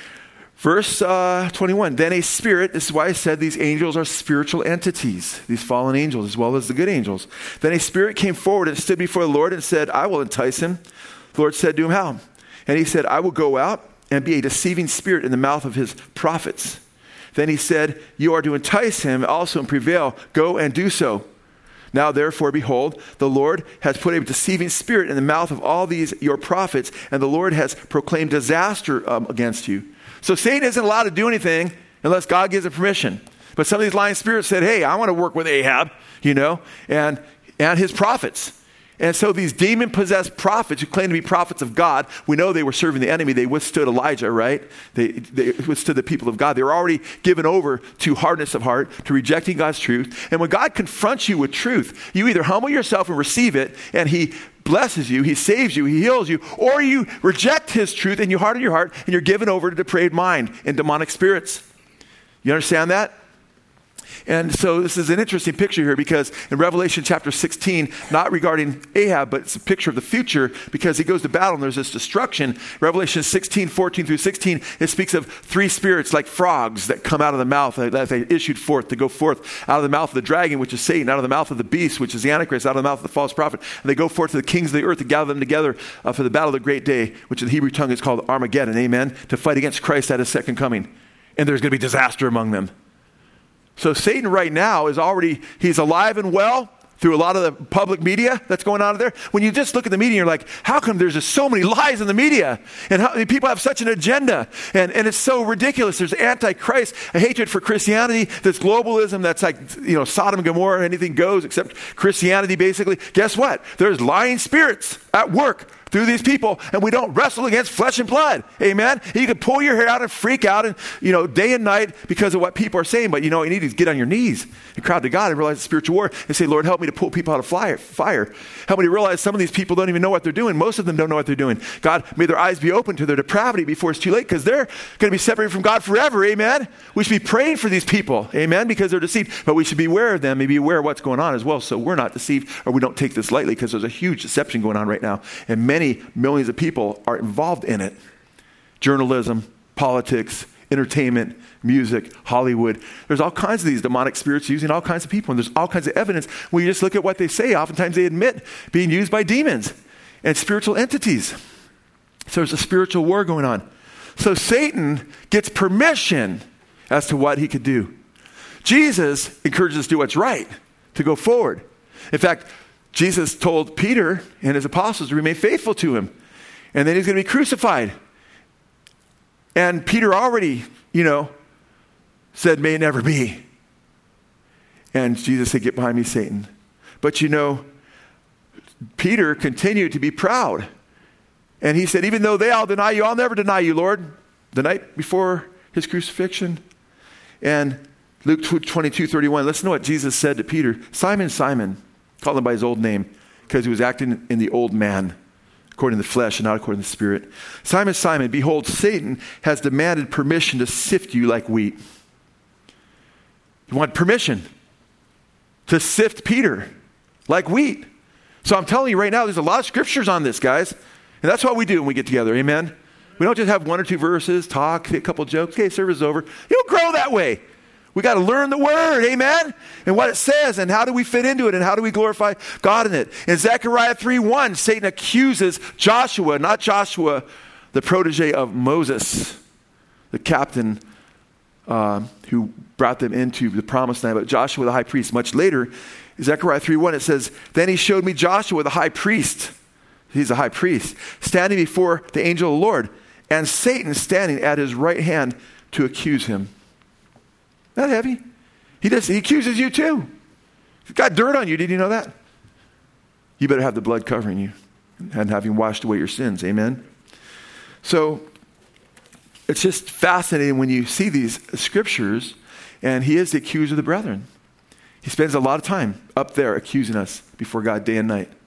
Verse 21, then a spirit, this is why I said these angels are spiritual entities, these fallen angels as well as the good angels. Then a spirit came forward and stood before the Lord and said, I will entice him. The Lord said to him, how? And he said, I will go out and be a deceiving spirit in the mouth of his prophets. Then he said, you are to entice him also and prevail. Go and do so. Now, therefore, behold, the Lord has put a deceiving spirit in the mouth of all these your prophets, and the Lord has proclaimed disaster against you. So Satan isn't allowed to do anything unless God gives him permission. But some of these lying spirits said, hey, I want to work with Ahab, and his prophets. And so these demon-possessed prophets who claim to be prophets of God, we know they were serving the enemy. They withstood Elijah, right? They withstood the people of God. They were already given over to hardness of heart, to rejecting God's truth. And when God confronts you with truth, you either humble yourself and receive it, and he blesses you, he saves you, he heals you, or you reject his truth and you harden your heart and you're given over to depraved mind and demonic spirits. You understand that? And so this is an interesting picture here because in Revelation chapter 16, not regarding Ahab, but it's a picture of the future because he goes to battle and there's this destruction. Revelation 16, 14 through 16, it speaks of three spirits like frogs that come out of the mouth, that they issued forth to go forth out of the mouth of the dragon, which is Satan, out of the mouth of the beast, which is the Antichrist, out of the mouth of the false prophet. And they go forth to the kings of the earth to gather them together for the battle of the great day, which in the Hebrew tongue is called Armageddon, amen, to fight against Christ at his second coming. And there's going to be disaster among them. So Satan right now he's alive and well through a lot of the public media that's going on there. When you just look at the media, you're like, how come there's just so many lies in the media? And how people have such an agenda? And it's so ridiculous. There's antichrist, a hatred for Christianity, this globalism that's like, Sodom and Gomorrah, anything goes except Christianity basically. Guess what? There's lying spirits at work through these people, and we don't wrestle against flesh and blood. Amen? And you can pull your hair out and freak out and, day and night because of what people are saying, but you need to get on your knees and cry to God and realize the spiritual war and say, Lord, help me to pull people out of fire. Help me to realize some of these people don't even know what they're doing. Most of them don't know what they're doing. God, may their eyes be open to their depravity before it's too late because they're going to be separated from God forever. Amen? We should be praying for these people. Amen? Because they're deceived, but we should be aware of them and be aware of what's going on as well so we're not deceived or we don't take this lightly because there's a huge deception going on right now. And many millions of people are involved in it. Journalism, politics, entertainment, music, Hollywood. There's all kinds of these demonic spirits using all kinds of people. And there's all kinds of evidence. When you just look at what they say, oftentimes they admit being used by demons and spiritual entities. So there's a spiritual war going on. So Satan gets permission as to what he could do. Jesus encourages us to do what's right, to go forward. In fact, Jesus told Peter and his apostles to remain faithful to him. And then he's going to be crucified. And Peter already, said, may it never be. And Jesus said, get behind me, Satan. But Peter continued to be proud. And he said, even though they all deny you, I'll never deny you, Lord. The night before his crucifixion. And Luke 22:31, listen to what Jesus said to Peter. Simon, Simon. Called him by his old name because he was acting in the old man, according to the flesh and not according to the spirit. Simon, Simon, behold, Satan has demanded permission to sift you like wheat. You want permission to sift Peter like wheat. So I'm telling you right now, there's a lot of scriptures on this, guys. And that's what we do when we get together, amen? We don't just have one or two verses, talk, a couple jokes, okay, service is over. You don't grow that way. We got to learn the word, amen? And what it says, and how do we fit into it, and how do we glorify God in it? In Zechariah 3:1, Satan accuses Joshua, not Joshua, the protege of Moses, the captain who brought them into the promised land, but Joshua the high priest. Much later, in Zechariah 3:1, it says, then he showed me Joshua the high priest. He's a high priest, standing before the angel of the Lord, and Satan standing at his right hand to accuse him. Not heavy. He accuses you too. He's got dirt on you. Did you know that? You better have the blood covering you and having washed away your sins. Amen. So it's just fascinating when you see these scriptures, and he is the accuser of the brethren. He spends a lot of time up there accusing us before God day and night.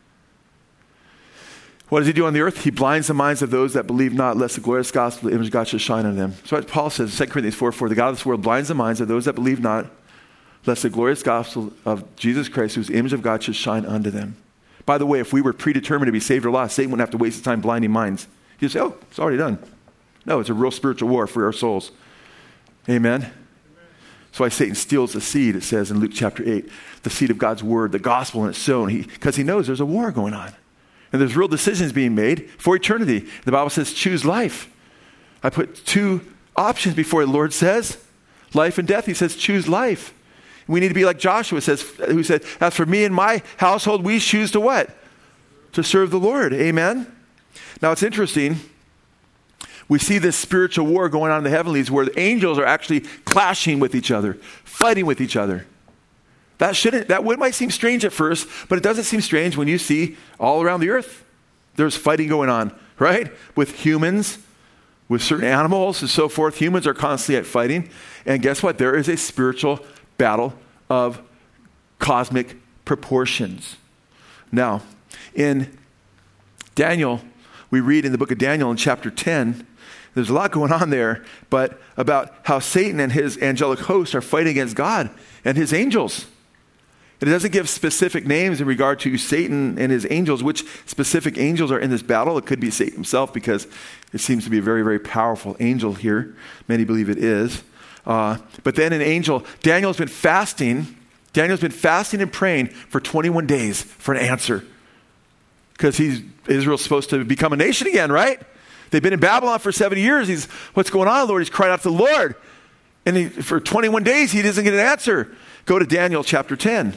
What does he do on the earth? He blinds the minds of those that believe not, lest the glorious gospel of the image of God should shine on them. So what Paul says, 2 Corinthians 4:4, the God of this world blinds the minds of those that believe not, lest the glorious gospel of Jesus Christ, whose image of God should shine unto them. By the way, if we were predetermined to be saved or lost, Satan wouldn't have to waste his time blinding minds. He'd say, oh, it's already done. No, it's a real spiritual war for our souls. Amen? That's why Satan steals the seed, it says in Luke chapter 8, the seed of God's word, the gospel, and it's sown. Because he knows there's a war going on. And there's real decisions being made for eternity. The Bible says, choose life. I put two options before the Lord says, life and death. He says, choose life. We need to be like Joshua who said, as for me and my household, we choose to what? To serve the Lord. Amen? Now it's interesting. We see this spiritual war going on in the heavenlies where the angels are actually clashing with each other, fighting with each other. That might seem strange at first, but it doesn't seem strange when you see all around the earth, there's fighting going on, right? With humans, with certain animals and so forth. Humans are constantly at fighting. And guess what? There is a spiritual battle of cosmic proportions. Now, in Daniel, we read in the book of Daniel in chapter 10, there's a lot going on there, but about how Satan and his angelic hosts are fighting against God and his angels. It doesn't give specific names in regard to Satan and his angels, which specific angels are in this battle. It could be Satan himself because it seems to be a very, very powerful angel here. Many believe it is. But then Daniel's been fasting. Daniel's been fasting and praying for 21 days for an answer. Because Israel's supposed to become a nation again, right? They've been in Babylon for 70 years. What's going on, Lord? He's cried out to the Lord. And for 21 days, he doesn't get an answer. Go to Daniel chapter 10.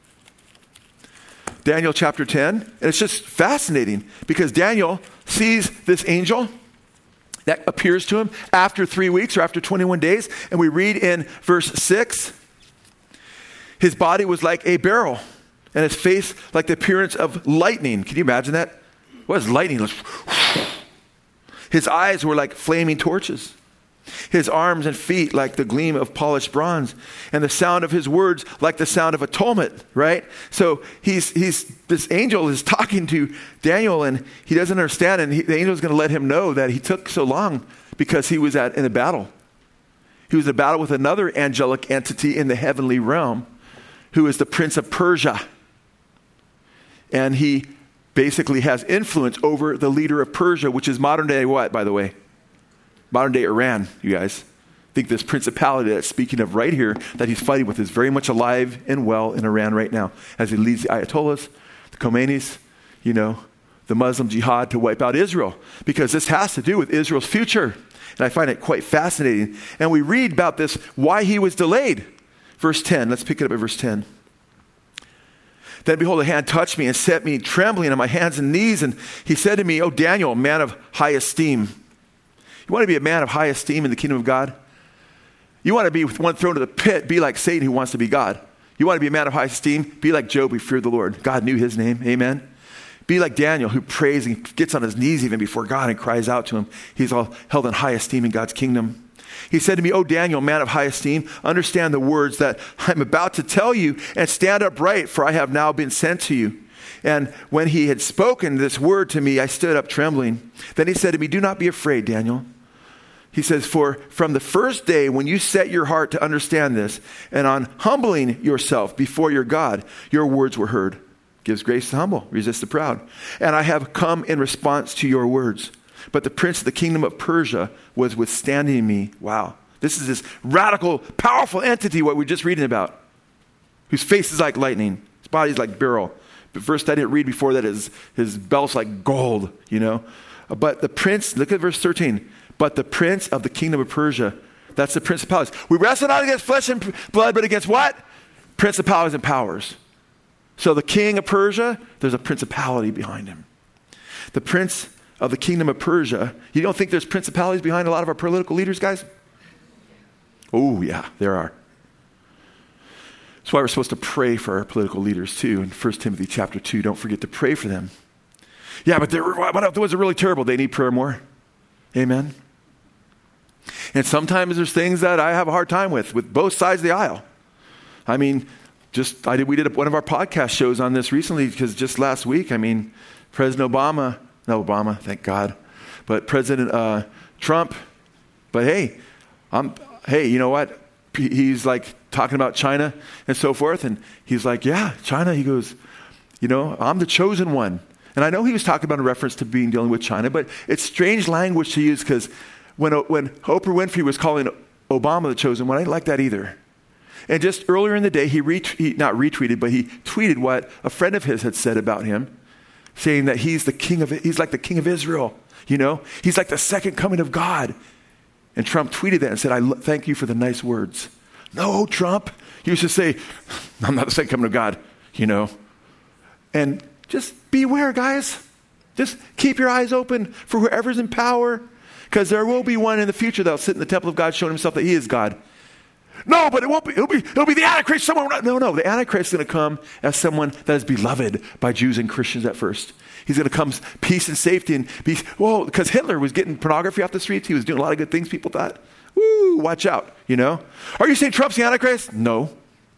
Daniel chapter 10. And it's just fascinating because Daniel sees this angel that appears to him after 3 weeks or after 21 days. And we read in verse 6, his body was like a beryl and his face like the appearance of lightning. Can you imagine that? What is lightning? His eyes were like flaming torches. His arms and feet like the gleam of polished bronze, and the sound of his words like the sound of a tumult, right? So this angel is talking to Daniel, and he doesn't understand, and the angel is going to let him know that he took so long because he was in a battle. He was in a battle with another angelic entity in the heavenly realm, who is the prince of Persia. And he basically has influence over the leader of Persia, which is modern day what, by the way? Modern day Iran, you guys. I think this principality that's speaking of right here that he's fighting with is very much alive and well in Iran right now as he leads the Ayatollahs, the Khomeinis, the Muslim jihad to wipe out Israel, because this has to do with Israel's future. And I find it quite fascinating. And we read about this, why he was delayed. Verse 10, let's pick it up at verse 10. Then behold, a hand touched me and set me trembling on my hands and knees. And he said to me, "O Daniel, man of high esteem." You want to be a man of high esteem in the kingdom of God? You want to be with one thrown to the pit, be like Satan who wants to be God. You want to be a man of high esteem? Be like Job who feared the Lord. God knew his name. Amen. Be like Daniel who prays and gets on his knees even before God and cries out to him. He's all held in high esteem in God's kingdom. He said to me, "O Daniel, man of high esteem, understand the words that I'm about to tell you and stand upright, for I have now been sent to you." And when he had spoken this word to me, I stood up trembling. Then he said to me, "Do not be afraid, Daniel." He says, "For from the first day when you set your heart to understand this, and on humbling yourself before your God, your words were heard." Gives grace to the humble, resist the proud. "And I have come in response to your words. But the prince of the kingdom of Persia was withstanding me." Wow. This is this radical, powerful entity, what we're just reading about, whose face is like lightning, his body is like beryl. But first I didn't read before that his belt's like gold, But the prince, look at verse 13. "But the prince of the kingdom of Persia," that's the principalities. We wrestle not against flesh and blood, but against what? Principalities and powers. So the king of Persia, there's a principality behind him. The prince of the kingdom of Persia. You don't think there's principalities behind a lot of our political leaders, guys? Oh, yeah, there are. That's why we're supposed to pray for our political leaders too. In 1 Timothy chapter 2, don't forget to pray for them. Yeah, but what if the ones are really terrible? They need prayer more. Amen. And sometimes there's things that I have a hard time with both sides of the aisle. I mean, we did one of our podcast shows on this recently, because just last week, President Obama, not Obama, thank God, but President Trump, but hey, you know what? He's like talking about China and so forth, and he's like, yeah, China, he goes, I'm the chosen one. And I know he was talking about a reference to dealing with China, but it's strange language to use, because when Oprah Winfrey was calling Obama the chosen one, I didn't like that either. And just earlier in the day, he tweeted what a friend of his had said about him, saying that he's like the king of Israel, He's like the second coming of God. And Trump tweeted that and said, "I thank you for the nice words." No, Trump, he used to say, "I'm not the second coming of God," And just beware, guys. Just keep your eyes open for whoever's in power, because there will be one in the future that'll sit in the temple of God showing himself that he is God. No, but it won't be. It'll be the Antichrist. No. The Antichrist is going to come as someone that is beloved by Jews and Christians at first. He's going to come peace and safety and peace. Well, because Hitler was getting pornography off the streets. He was doing a lot of good things. People thought, woo, watch out, Are you saying Trump's the Antichrist? No.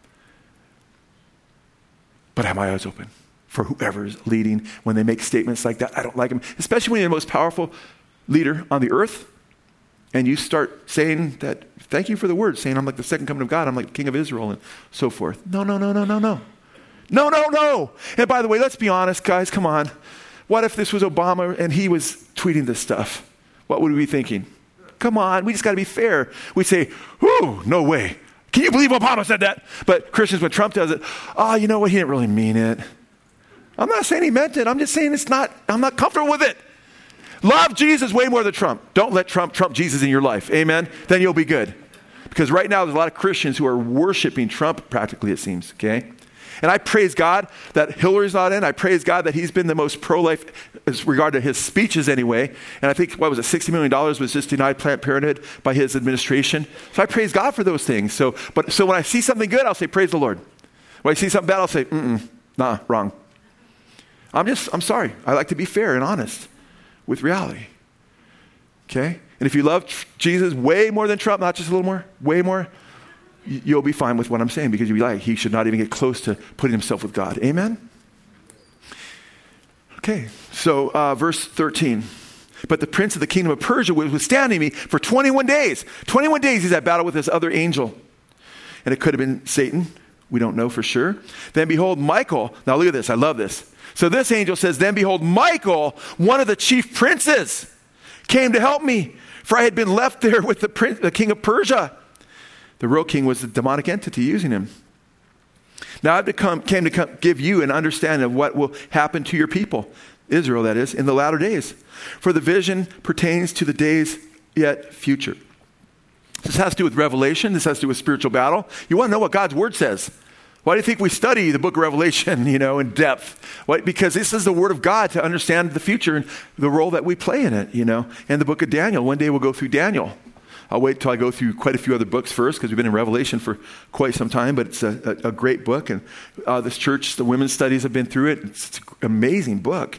But I have my eyes open for whoever's leading when they make statements like that. I don't like them, especially when you're the most powerful leader on the earth. And you start saying that, thank you for the word, saying I'm like the second coming of God, I'm like the king of Israel and so forth. No. No. And by the way, let's be honest, guys, come on. What if this was Obama and he was tweeting this stuff? What would we be thinking? Come on, we just got to be fair. We'd say, whoo, no way. Can you believe Obama said that? But Christians, when Trump does it, you know what, he didn't really mean it. I'm not saying he meant it. I'm just saying I'm not comfortable with it. Love Jesus way more than Trump. Don't let Trump Jesus in your life. Amen? Then you'll be good. Because right now there's a lot of Christians who are worshiping Trump practically, it seems. Okay? And I praise God that Hillary's not in. I praise God that he's been the most pro-life as regard to his speeches anyway. And I think, $60 million was just denied Planned Parenthood by his administration. So I praise God for those things. So when I see something good, I'll say, praise the Lord. When I see something bad, I'll say, nah, wrong. I'm sorry. I like to be fair and honest with reality. Okay? And if you love Jesus way more than Trump, not just a little more, way more, you'll be fine with what I'm saying because you'll be like, he should not even get close to putting himself with God. Amen? Okay, so verse 13. But the prince of the kingdom of Persia was withstanding me for 21 days. 21 days he's at battle with this other angel. And it could have been Satan. We don't know for sure. Then behold, Michael. Now look at this. I love this. So this angel says, then behold, Michael, one of the chief princes, came to help me, for I had been left there with the king of Persia. The real king was the demonic entity using him. Now I've came to give you an understanding of what will happen to your people, Israel that is, in the latter days. For the vision pertains to the days yet future. This has to do with revelation. This has to do with spiritual battle. You want to know what God's word says. Why do you think we study the book of Revelation, in depth? Why? Because this is the word of God to understand the future and the role that we play in it, And the book of Daniel. One day we'll go through Daniel. I'll wait till I go through quite a few other books first because we've been in Revelation for quite some time, but it's a great book. And this church, the women's studies have been through it. It's an amazing book,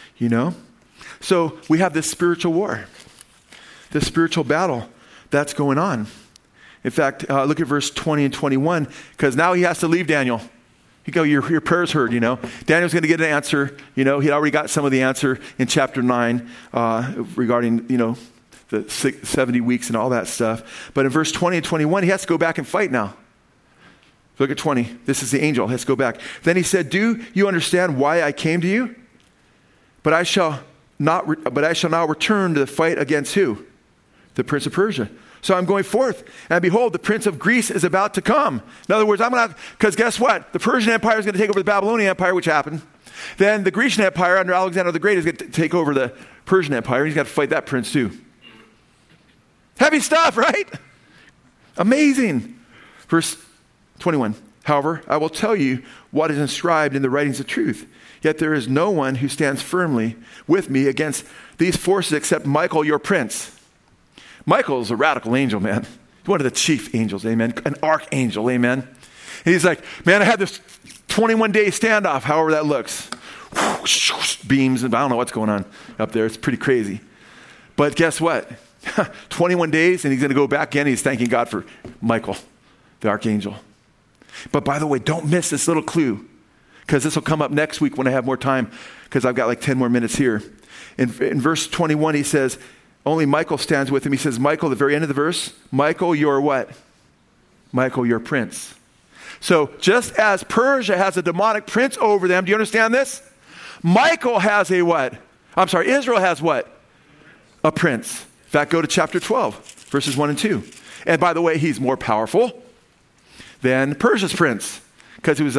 So we have this spiritual war, this spiritual battle that's going on. In fact, look at verse 20 and 21, because now he has to leave Daniel. You go, your prayer's heard, Daniel's going to get an answer. He'd already got some of the answer in chapter 9 regarding, the 70 weeks and all that stuff. But in verse 20 and 21, he has to go back and fight now. Look at 20. This is the angel. He has to go back. Then he said, do you understand why I came to you? But I shall now return to the fight against who? The prince of Persia. So I'm going forth, and behold, the prince of Greece is about to come. In other words, because guess what? The Persian Empire is going to take over the Babylonian Empire, which happened. Then the Grecian Empire under Alexander the Great is going to take over the Persian Empire, and he's got to fight that prince too. Heavy stuff, right? Amazing. Verse 21. However, I will tell you what is inscribed in the writings of truth. Yet there is no one who stands firmly with me against these forces except Michael, your prince. Michael is a radical angel, man. One of the chief angels, amen. An archangel, amen. And he's like, man, I had this 21-day standoff, however that looks. Beams, and I don't know what's going on up there. It's pretty crazy. But guess what? 21 days, and he's going to go back in. He's thanking God for Michael, the archangel. But by the way, don't miss this little clue, because this will come up next week when I have more time, because I've got like 10 more minutes here. In verse 21, he says, only Michael stands with him. He says, Michael, the very end of the verse, Michael, you're what? Michael, your prince. So just as Persia has a demonic prince over them, do you understand this? Michael has a what? Israel has what? A prince. In fact, go to chapter 12, verses 1 and 2. And by the way, he's more powerful than Persia's prince, because he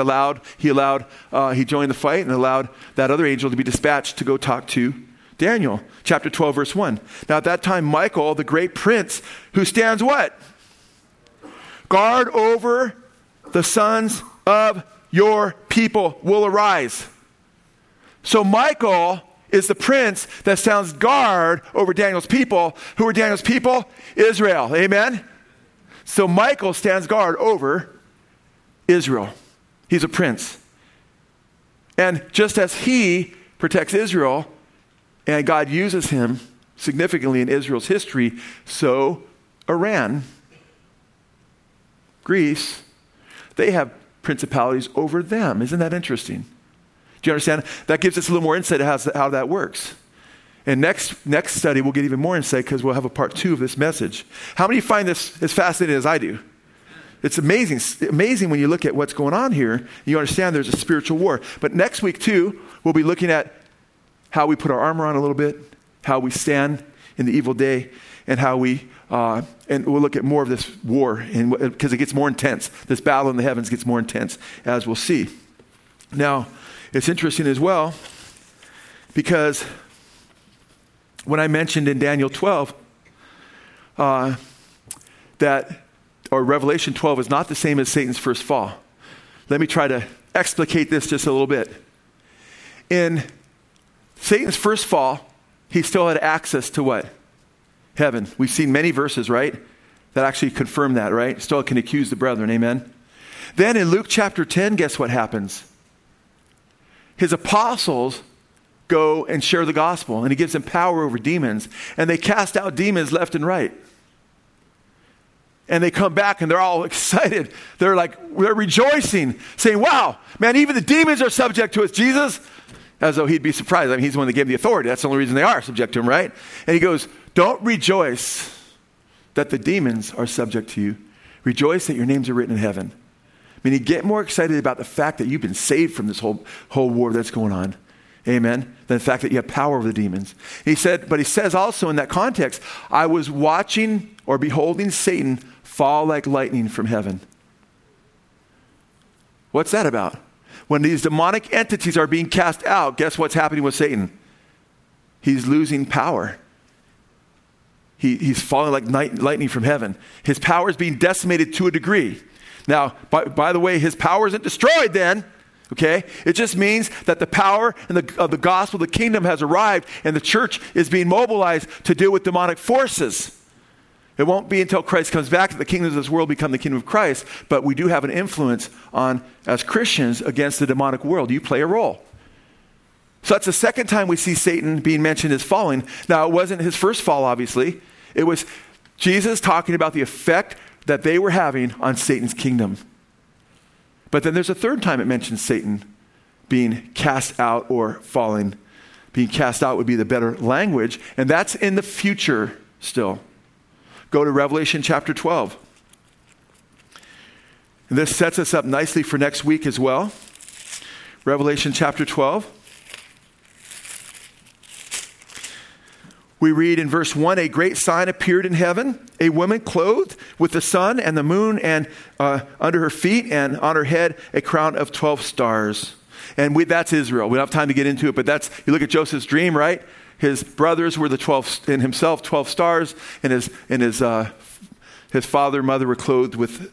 joined the fight and allowed that other angel to be dispatched to go talk to Daniel, chapter 12, verse 1. Now at that time, Michael, the great prince, who stands what? Guard over the sons of your people will arise. So Michael is the prince that stands guard over Daniel's people. Who are Daniel's people? Israel. Amen? So Michael stands guard over Israel. He's a prince. And just as he protects Israel, and God uses him significantly in Israel's history, so Iran, Greece, they have principalities over them. Isn't that interesting? Do you understand? That gives us a little more insight to how that works. And next study, we'll get even more insight because we'll have a part 2 of this message. How many find this as fascinating as I do? It's amazing when you look at what's going on here. You understand there's a spiritual war. But next week, too, we'll be looking at how we put our armor on a little bit, how we stand in the evil day, and how and we'll look at more of this war because it gets more intense. This battle in the heavens gets more intense, as we'll see. Now, it's interesting as well because when I mentioned in Daniel 12 or Revelation 12 is not the same as Satan's first fall. Let me try to explicate this just a little bit. In Satan's first fall, he still had access to what? Heaven. We've seen many verses, right? That actually confirm that, right? Still can accuse the brethren, amen? Then in Luke chapter 10, guess what happens? His apostles go and share the gospel, and he gives them power over demons, and they cast out demons left and right. And they come back and they're all excited. They're rejoicing, saying, wow, man, even the demons are subject to us, Jesus. As though he'd be surprised. I mean, he's the one that gave the authority. That's the only reason they are subject to him, right? And he goes, don't rejoice that the demons are subject to you. Rejoice that your names are written in heaven. I mean, you get more excited about the fact that you've been saved from this whole war that's going on. Amen. Than the fact that you have power over the demons. He says also in that context, I was watching or beholding Satan fall like lightning from heaven. What's that about? When these demonic entities are being cast out, guess what's happening with Satan? He's losing power. He's falling like lightning from heaven. His power is being decimated to a degree. Now, by the way, his power isn't destroyed then. Okay? It just means that the power of the gospel, the kingdom has arrived, and the church is being mobilized to deal with demonic forces. It won't be until Christ comes back that the kingdoms of this world become the kingdom of Christ, but we do have an influence on, as Christians, against the demonic world. You play a role. So that's the second time we see Satan being mentioned as falling. Now, it wasn't his first fall, obviously. It was Jesus talking about the effect that they were having on Satan's kingdom. But then there's a third time it mentions Satan being cast out or falling. Being cast out would be the better language, and that's in the future still. Go to Revelation chapter 12. And this sets us up nicely for next week as well. Revelation chapter 12. We read in verse 1, a great sign appeared in heaven, a woman clothed with the sun and the moon and under her feet, and on her head a crown of 12 stars. And that's Israel. We don't have time to get into it, but you look at Joseph's dream, right? His brothers were the 12, and himself 12 stars, and his father and mother were clothed with,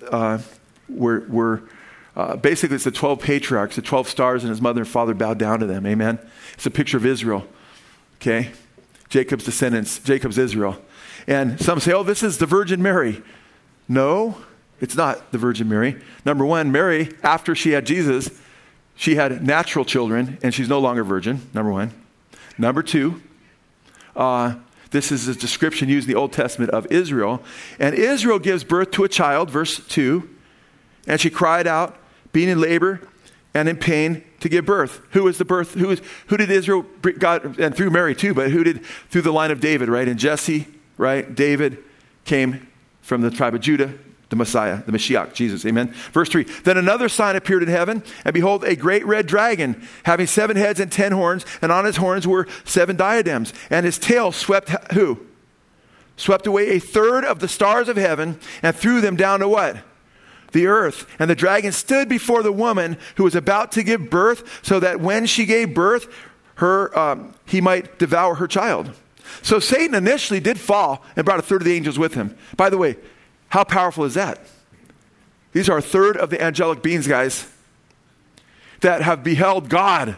basically it's the 12 patriarchs, the 12 stars, and his mother and father bowed down to them, amen? It's a picture of Israel, okay? Jacob's descendants, Jacob's Israel. And some say, oh, this is the Virgin Mary. No, it's not the Virgin Mary. Number one, Mary, after she had Jesus, she had natural children, and she's no longer virgin, number one. Number two, this is a description used in the Old Testament of Israel. And Israel gives birth to a child, verse 2, and she cried out, being in labor and in pain to give birth. Who was the birth? Who did Israel, God, and through Mary too, but who did, through the line of David, right? And Jesse, right? David came from the tribe of Judah, the Messiah, the Mashiach, Jesus, amen. Verse 3, then another sign appeared in heaven, and behold, a great red dragon, having 7 heads and 10 horns, and on his horns were 7 diadems, and his tail swept, who? Swept away a third of the stars of heaven, and threw them down to what? The earth. And the dragon stood before the woman who was about to give birth, so that when she gave birth, he might devour her child. So Satan initially did fall and brought a third of the angels with him. By the way, how powerful is that? These are a third of the angelic beings, guys, that have beheld God.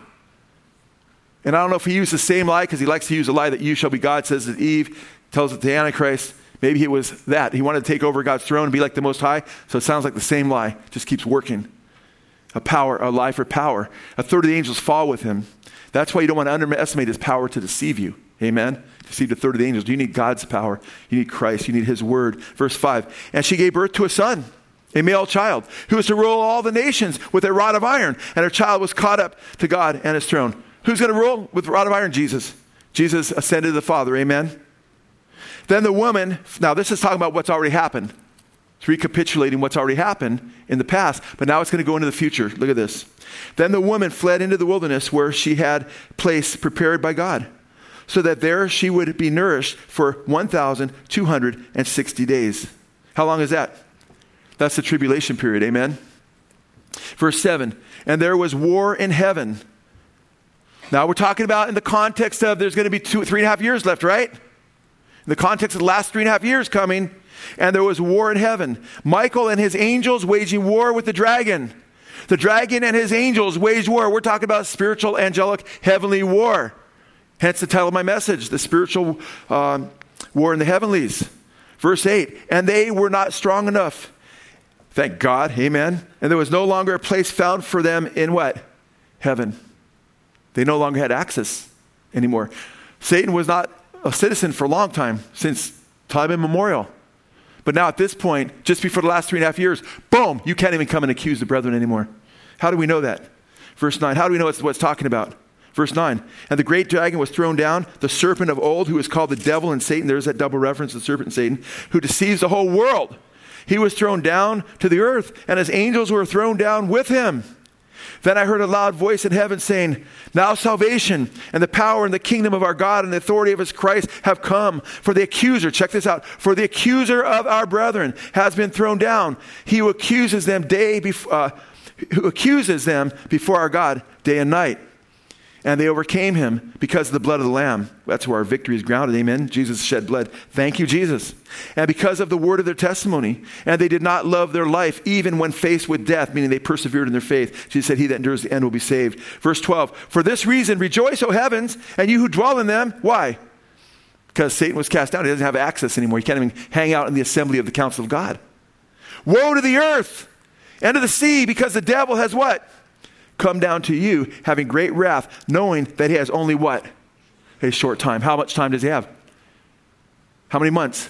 And I don't know if he used the same lie, because he likes to use a lie that you shall be God, says that Eve tells it to the Antichrist. Maybe it was that. He wanted to take over God's throne and be like the Most High. So it sounds like the same lie. Just keeps working. A lie for power. A third of the angels fall with him. That's why you don't want to underestimate his power to deceive you. Amen? Deceived a third of the angels. You need God's power. You need Christ. You need his word. Verse 5. And she gave birth to a son, a male child, who was to rule all the nations with a rod of iron. And her child was caught up to God and his throne. Who's going to rule with a rod of iron? Jesus. Jesus ascended to the Father. Amen? Then the woman, now this is talking about what's already happened. It's recapitulating what's already happened in the past, but now it's going to go into the future. Look at this. Then the woman fled into the wilderness where she had place prepared by God, so that there she would be nourished for 1,260 days. How long is that? That's the tribulation period. Amen? Verse 7, and there was war in heaven. Now we're talking about in the context of there's going to be 3.5 years left, right? In the context of the last 3.5 years coming, and there was war in heaven. Michael and his angels waging war with the dragon. The dragon and his angels waged war. We're talking about spiritual, angelic, heavenly war. Hence the title of my message, the spiritual war in the heavenlies. Verse 8, and they were not strong enough. Thank God, amen. And there was no longer a place found for them in what? Heaven. They no longer had access anymore. Satan was not a citizen for a long time, since time immemorial. But now at this point, just before the last 3.5 years, boom, you can't even come and accuse the brethren anymore. How do we know that? Verse 9, how do we know what it's talking about? Verse 9, and the great dragon was thrown down, the serpent of old, who is called the devil and Satan. There's that double reference, the serpent and Satan, who deceives the whole world. He was thrown down to the earth, and his angels were thrown down with him. Then I heard a loud voice in heaven saying, now salvation and the power and the kingdom of our God and the authority of his Christ have come. For the accuser, check this out, for the accuser of our brethren has been thrown down. He who accuses them before our God day and night. And they overcame him because of the blood of the Lamb. That's where our victory is grounded. Amen. Jesus shed blood. Thank you, Jesus. And because of the word of their testimony. And they did not love their life even when faced with death, meaning they persevered in their faith. Jesus said, he that endures to the end will be saved. Verse 12, for this reason, rejoice, O heavens, and you who dwell in them. Why? Because Satan was cast down. He doesn't have access anymore. He can't even hang out in the assembly of the council of God. Woe to the earth and to the sea, because the devil has what? Come down to you, having great wrath, knowing that he has only what? A short time. How much time does he have? How many months?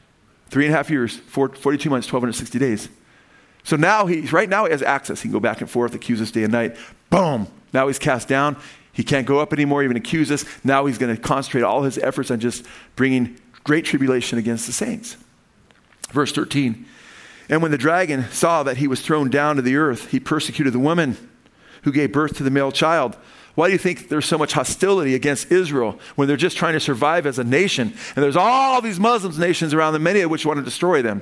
3.5 years, 42 months, 1,260 days. So now right now he has access. He can go back and forth, accuse us day and night. Boom. Now he's cast down. He can't go up anymore, even accuse us. Now he's going to concentrate all his efforts on just bringing great tribulation against the saints. Verse 13. And when the dragon saw that he was thrown down to the earth, he persecuted the woman who gave birth to the male child. Why do you think there's so much hostility against Israel when they're just trying to survive as a nation? And there's all these Muslim nations around them, many of which want to destroy them.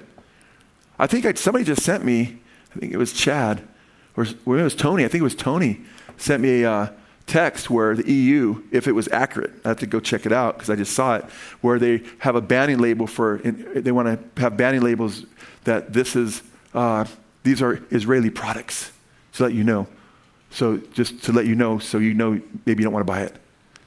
I think somebody just sent me, I think it was Chad, or it was Tony. I think it was Tony sent me a text where the EU, if it was accurate, I have to go check it out because I just saw it, where they have a banning label they want to have banning labels that these are Israeli products, to let you know. So just to let you know, so you know maybe you don't want to buy it.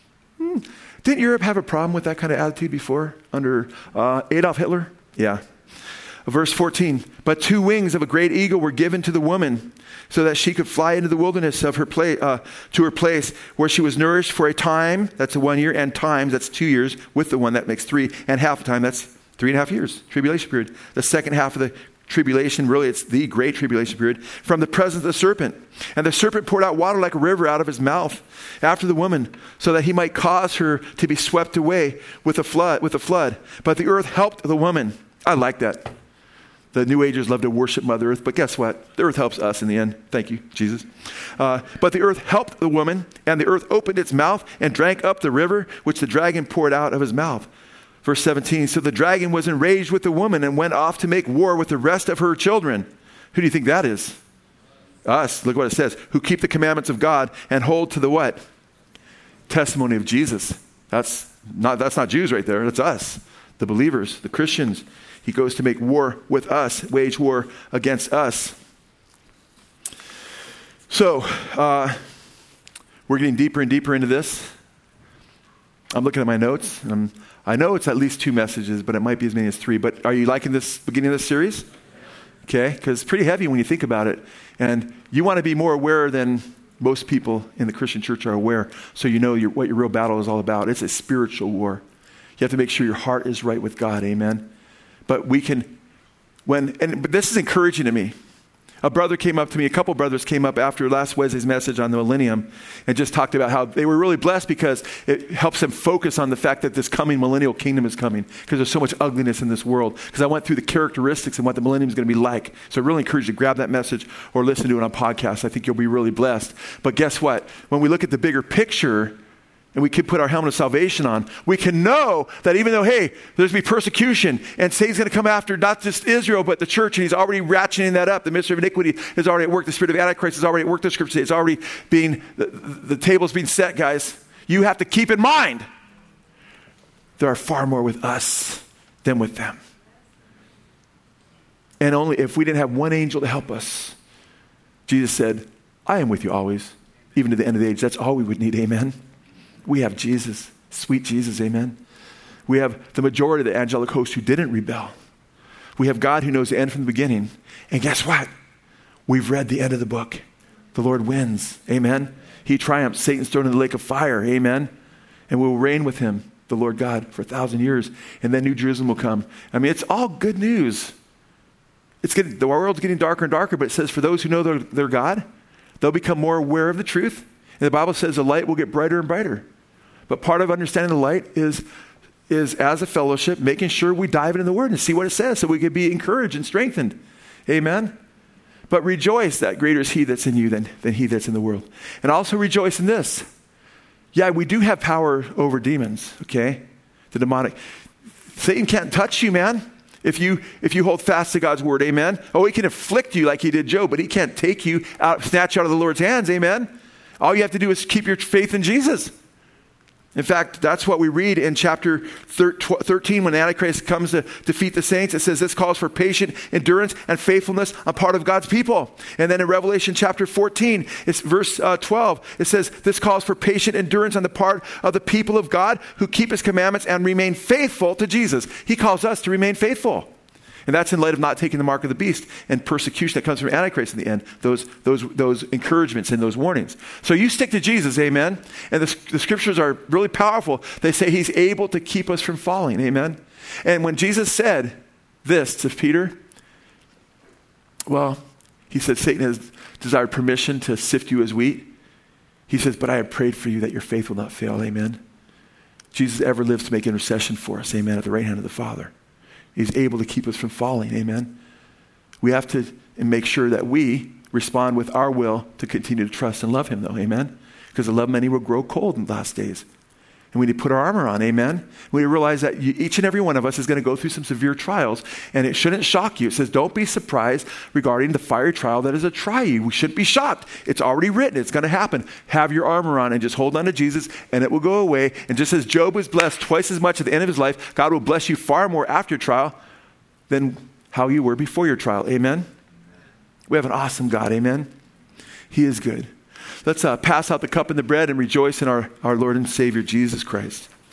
Didn't Europe have a problem with that kind of attitude before under Adolf Hitler? Yeah. Verse 14, but 2 wings of a great eagle were given to the woman so that she could fly into the wilderness of her to her place where she was nourished for a time, that's 1 year, and times, that's 2 years, with the one that makes 3, and half the time, that's 3.5 years, tribulation period. The second half of the tribulation, really it's the great tribulation period, from the presence of the serpent. And the serpent poured out water like a river out of his mouth after the woman, so that he might cause her to be swept away with a flood. But the earth helped the woman. I like that. The New Agers love to worship Mother Earth, but guess what? The earth helps us in the end. Thank you, Jesus. But the earth helped the woman, and the earth opened its mouth and drank up the river, which the dragon poured out of his mouth. Verse 17, so the dragon was enraged with the woman and went off to make war with the rest of her children. Who do you think that is? Us. Look what it says. Who keep the commandments of God and hold to the what? Testimony of Jesus. That's not Jews right there. That's us, the believers, the Christians. He goes to make war with us, wage war against us. So we're getting deeper and deeper into this. I'm looking at my notes, and I know it's at least 2 messages, but it might be as many as 3. But are you liking this beginning of this series? Okay, because it's pretty heavy when you think about it. And you want to be more aware than most people in the Christian church are aware, so you know what your real battle is all about. It's a spiritual war. You have to make sure your heart is right with God, amen? But but this is encouraging to me. A couple brothers came up after last Wednesday's message on the millennium and just talked about how they were really blessed because it helps them focus on the fact that this coming millennial kingdom is coming, because there's so much ugliness in this world. Because I went through the characteristics and what the millennium is going to be like. So I really encourage you to grab that message or listen to it on podcast. I think you'll be really blessed. But guess what? When we look at the bigger picture, and we can put our helmet of salvation on, we can know that even though, hey, there's going to be persecution, and Satan's going to come after not just Israel, but the church, and he's already ratcheting that up. The mystery of iniquity is already at work. The spirit of Antichrist is already at work. The scripture says it's already the table's being set, guys. You have to keep in mind, there are far more with us than with them. And only if we didn't have one angel to help us, Jesus said, I am with you always, even to the end of the age. That's all we would need, amen? We have Jesus, sweet Jesus, amen? We have the majority of the angelic host who didn't rebel. We have God who knows the end from the beginning. And guess what? We've read the end of the book. The Lord wins, amen? He triumphs. Satan's thrown in the lake of fire, amen? And we'll reign with him, the Lord God, for 1,000 years. And then New Jerusalem will come. I mean, it's all good news. The world's getting darker and darker, but it says for those who know their God, they'll become more aware of the truth. And the Bible says the light will get brighter and brighter. But part of understanding the light is as a fellowship, making sure we dive into the Word and see what it says so we can be encouraged and strengthened. Amen? But rejoice that greater is he that's in you than he that's in the world. And also rejoice in this. Yeah, we do have power over demons, okay? The demonic. Satan can't touch you, man, if you hold fast to God's Word, amen? Oh, he can afflict you like he did Job, but he can't take you out, snatch you out of the Lord's hands, amen? All you have to do is keep your faith in Jesus. In fact, that's what we read in chapter 13 when the Antichrist comes to defeat the saints. It says this calls for patient endurance and faithfulness on part of God's people. And then in Revelation chapter 14, it's verse 12. It says this calls for patient endurance on the part of the people of God who keep his commandments and remain faithful to Jesus. He calls us to remain faithful. And that's in light of not taking the mark of the beast and persecution that comes from Antichrist in the end, those encouragements and those warnings. So you stick to Jesus, amen? And the scriptures are really powerful. They say he's able to keep us from falling, amen? And when Jesus said this to Peter, well, he said, Satan has desired permission to sift you as wheat. He says, but I have prayed for you that your faith will not fail, amen? Jesus ever lives to make intercession for us, amen, at the right hand of the Father. He's able to keep us from falling, amen? We have to make sure that we respond with our will to continue to trust and love him, though, amen? Because the love of many will grow cold in the last days. And we need to put our armor on, amen? We need to realize that each and every one of us is going to go through some severe trials, and it shouldn't shock you. It says, don't be surprised regarding the fiery trial that is to try you. We shouldn't be shocked. It's already written. It's going to happen. Have your armor on and just hold on to Jesus, and it will go away. And just as Job was blessed twice as much at the end of his life, God will bless you far more after your trial than how you were before your trial, amen? We have an awesome God, amen? He is good. Let's pass out the cup and the bread and rejoice in our Lord and Savior, Jesus Christ.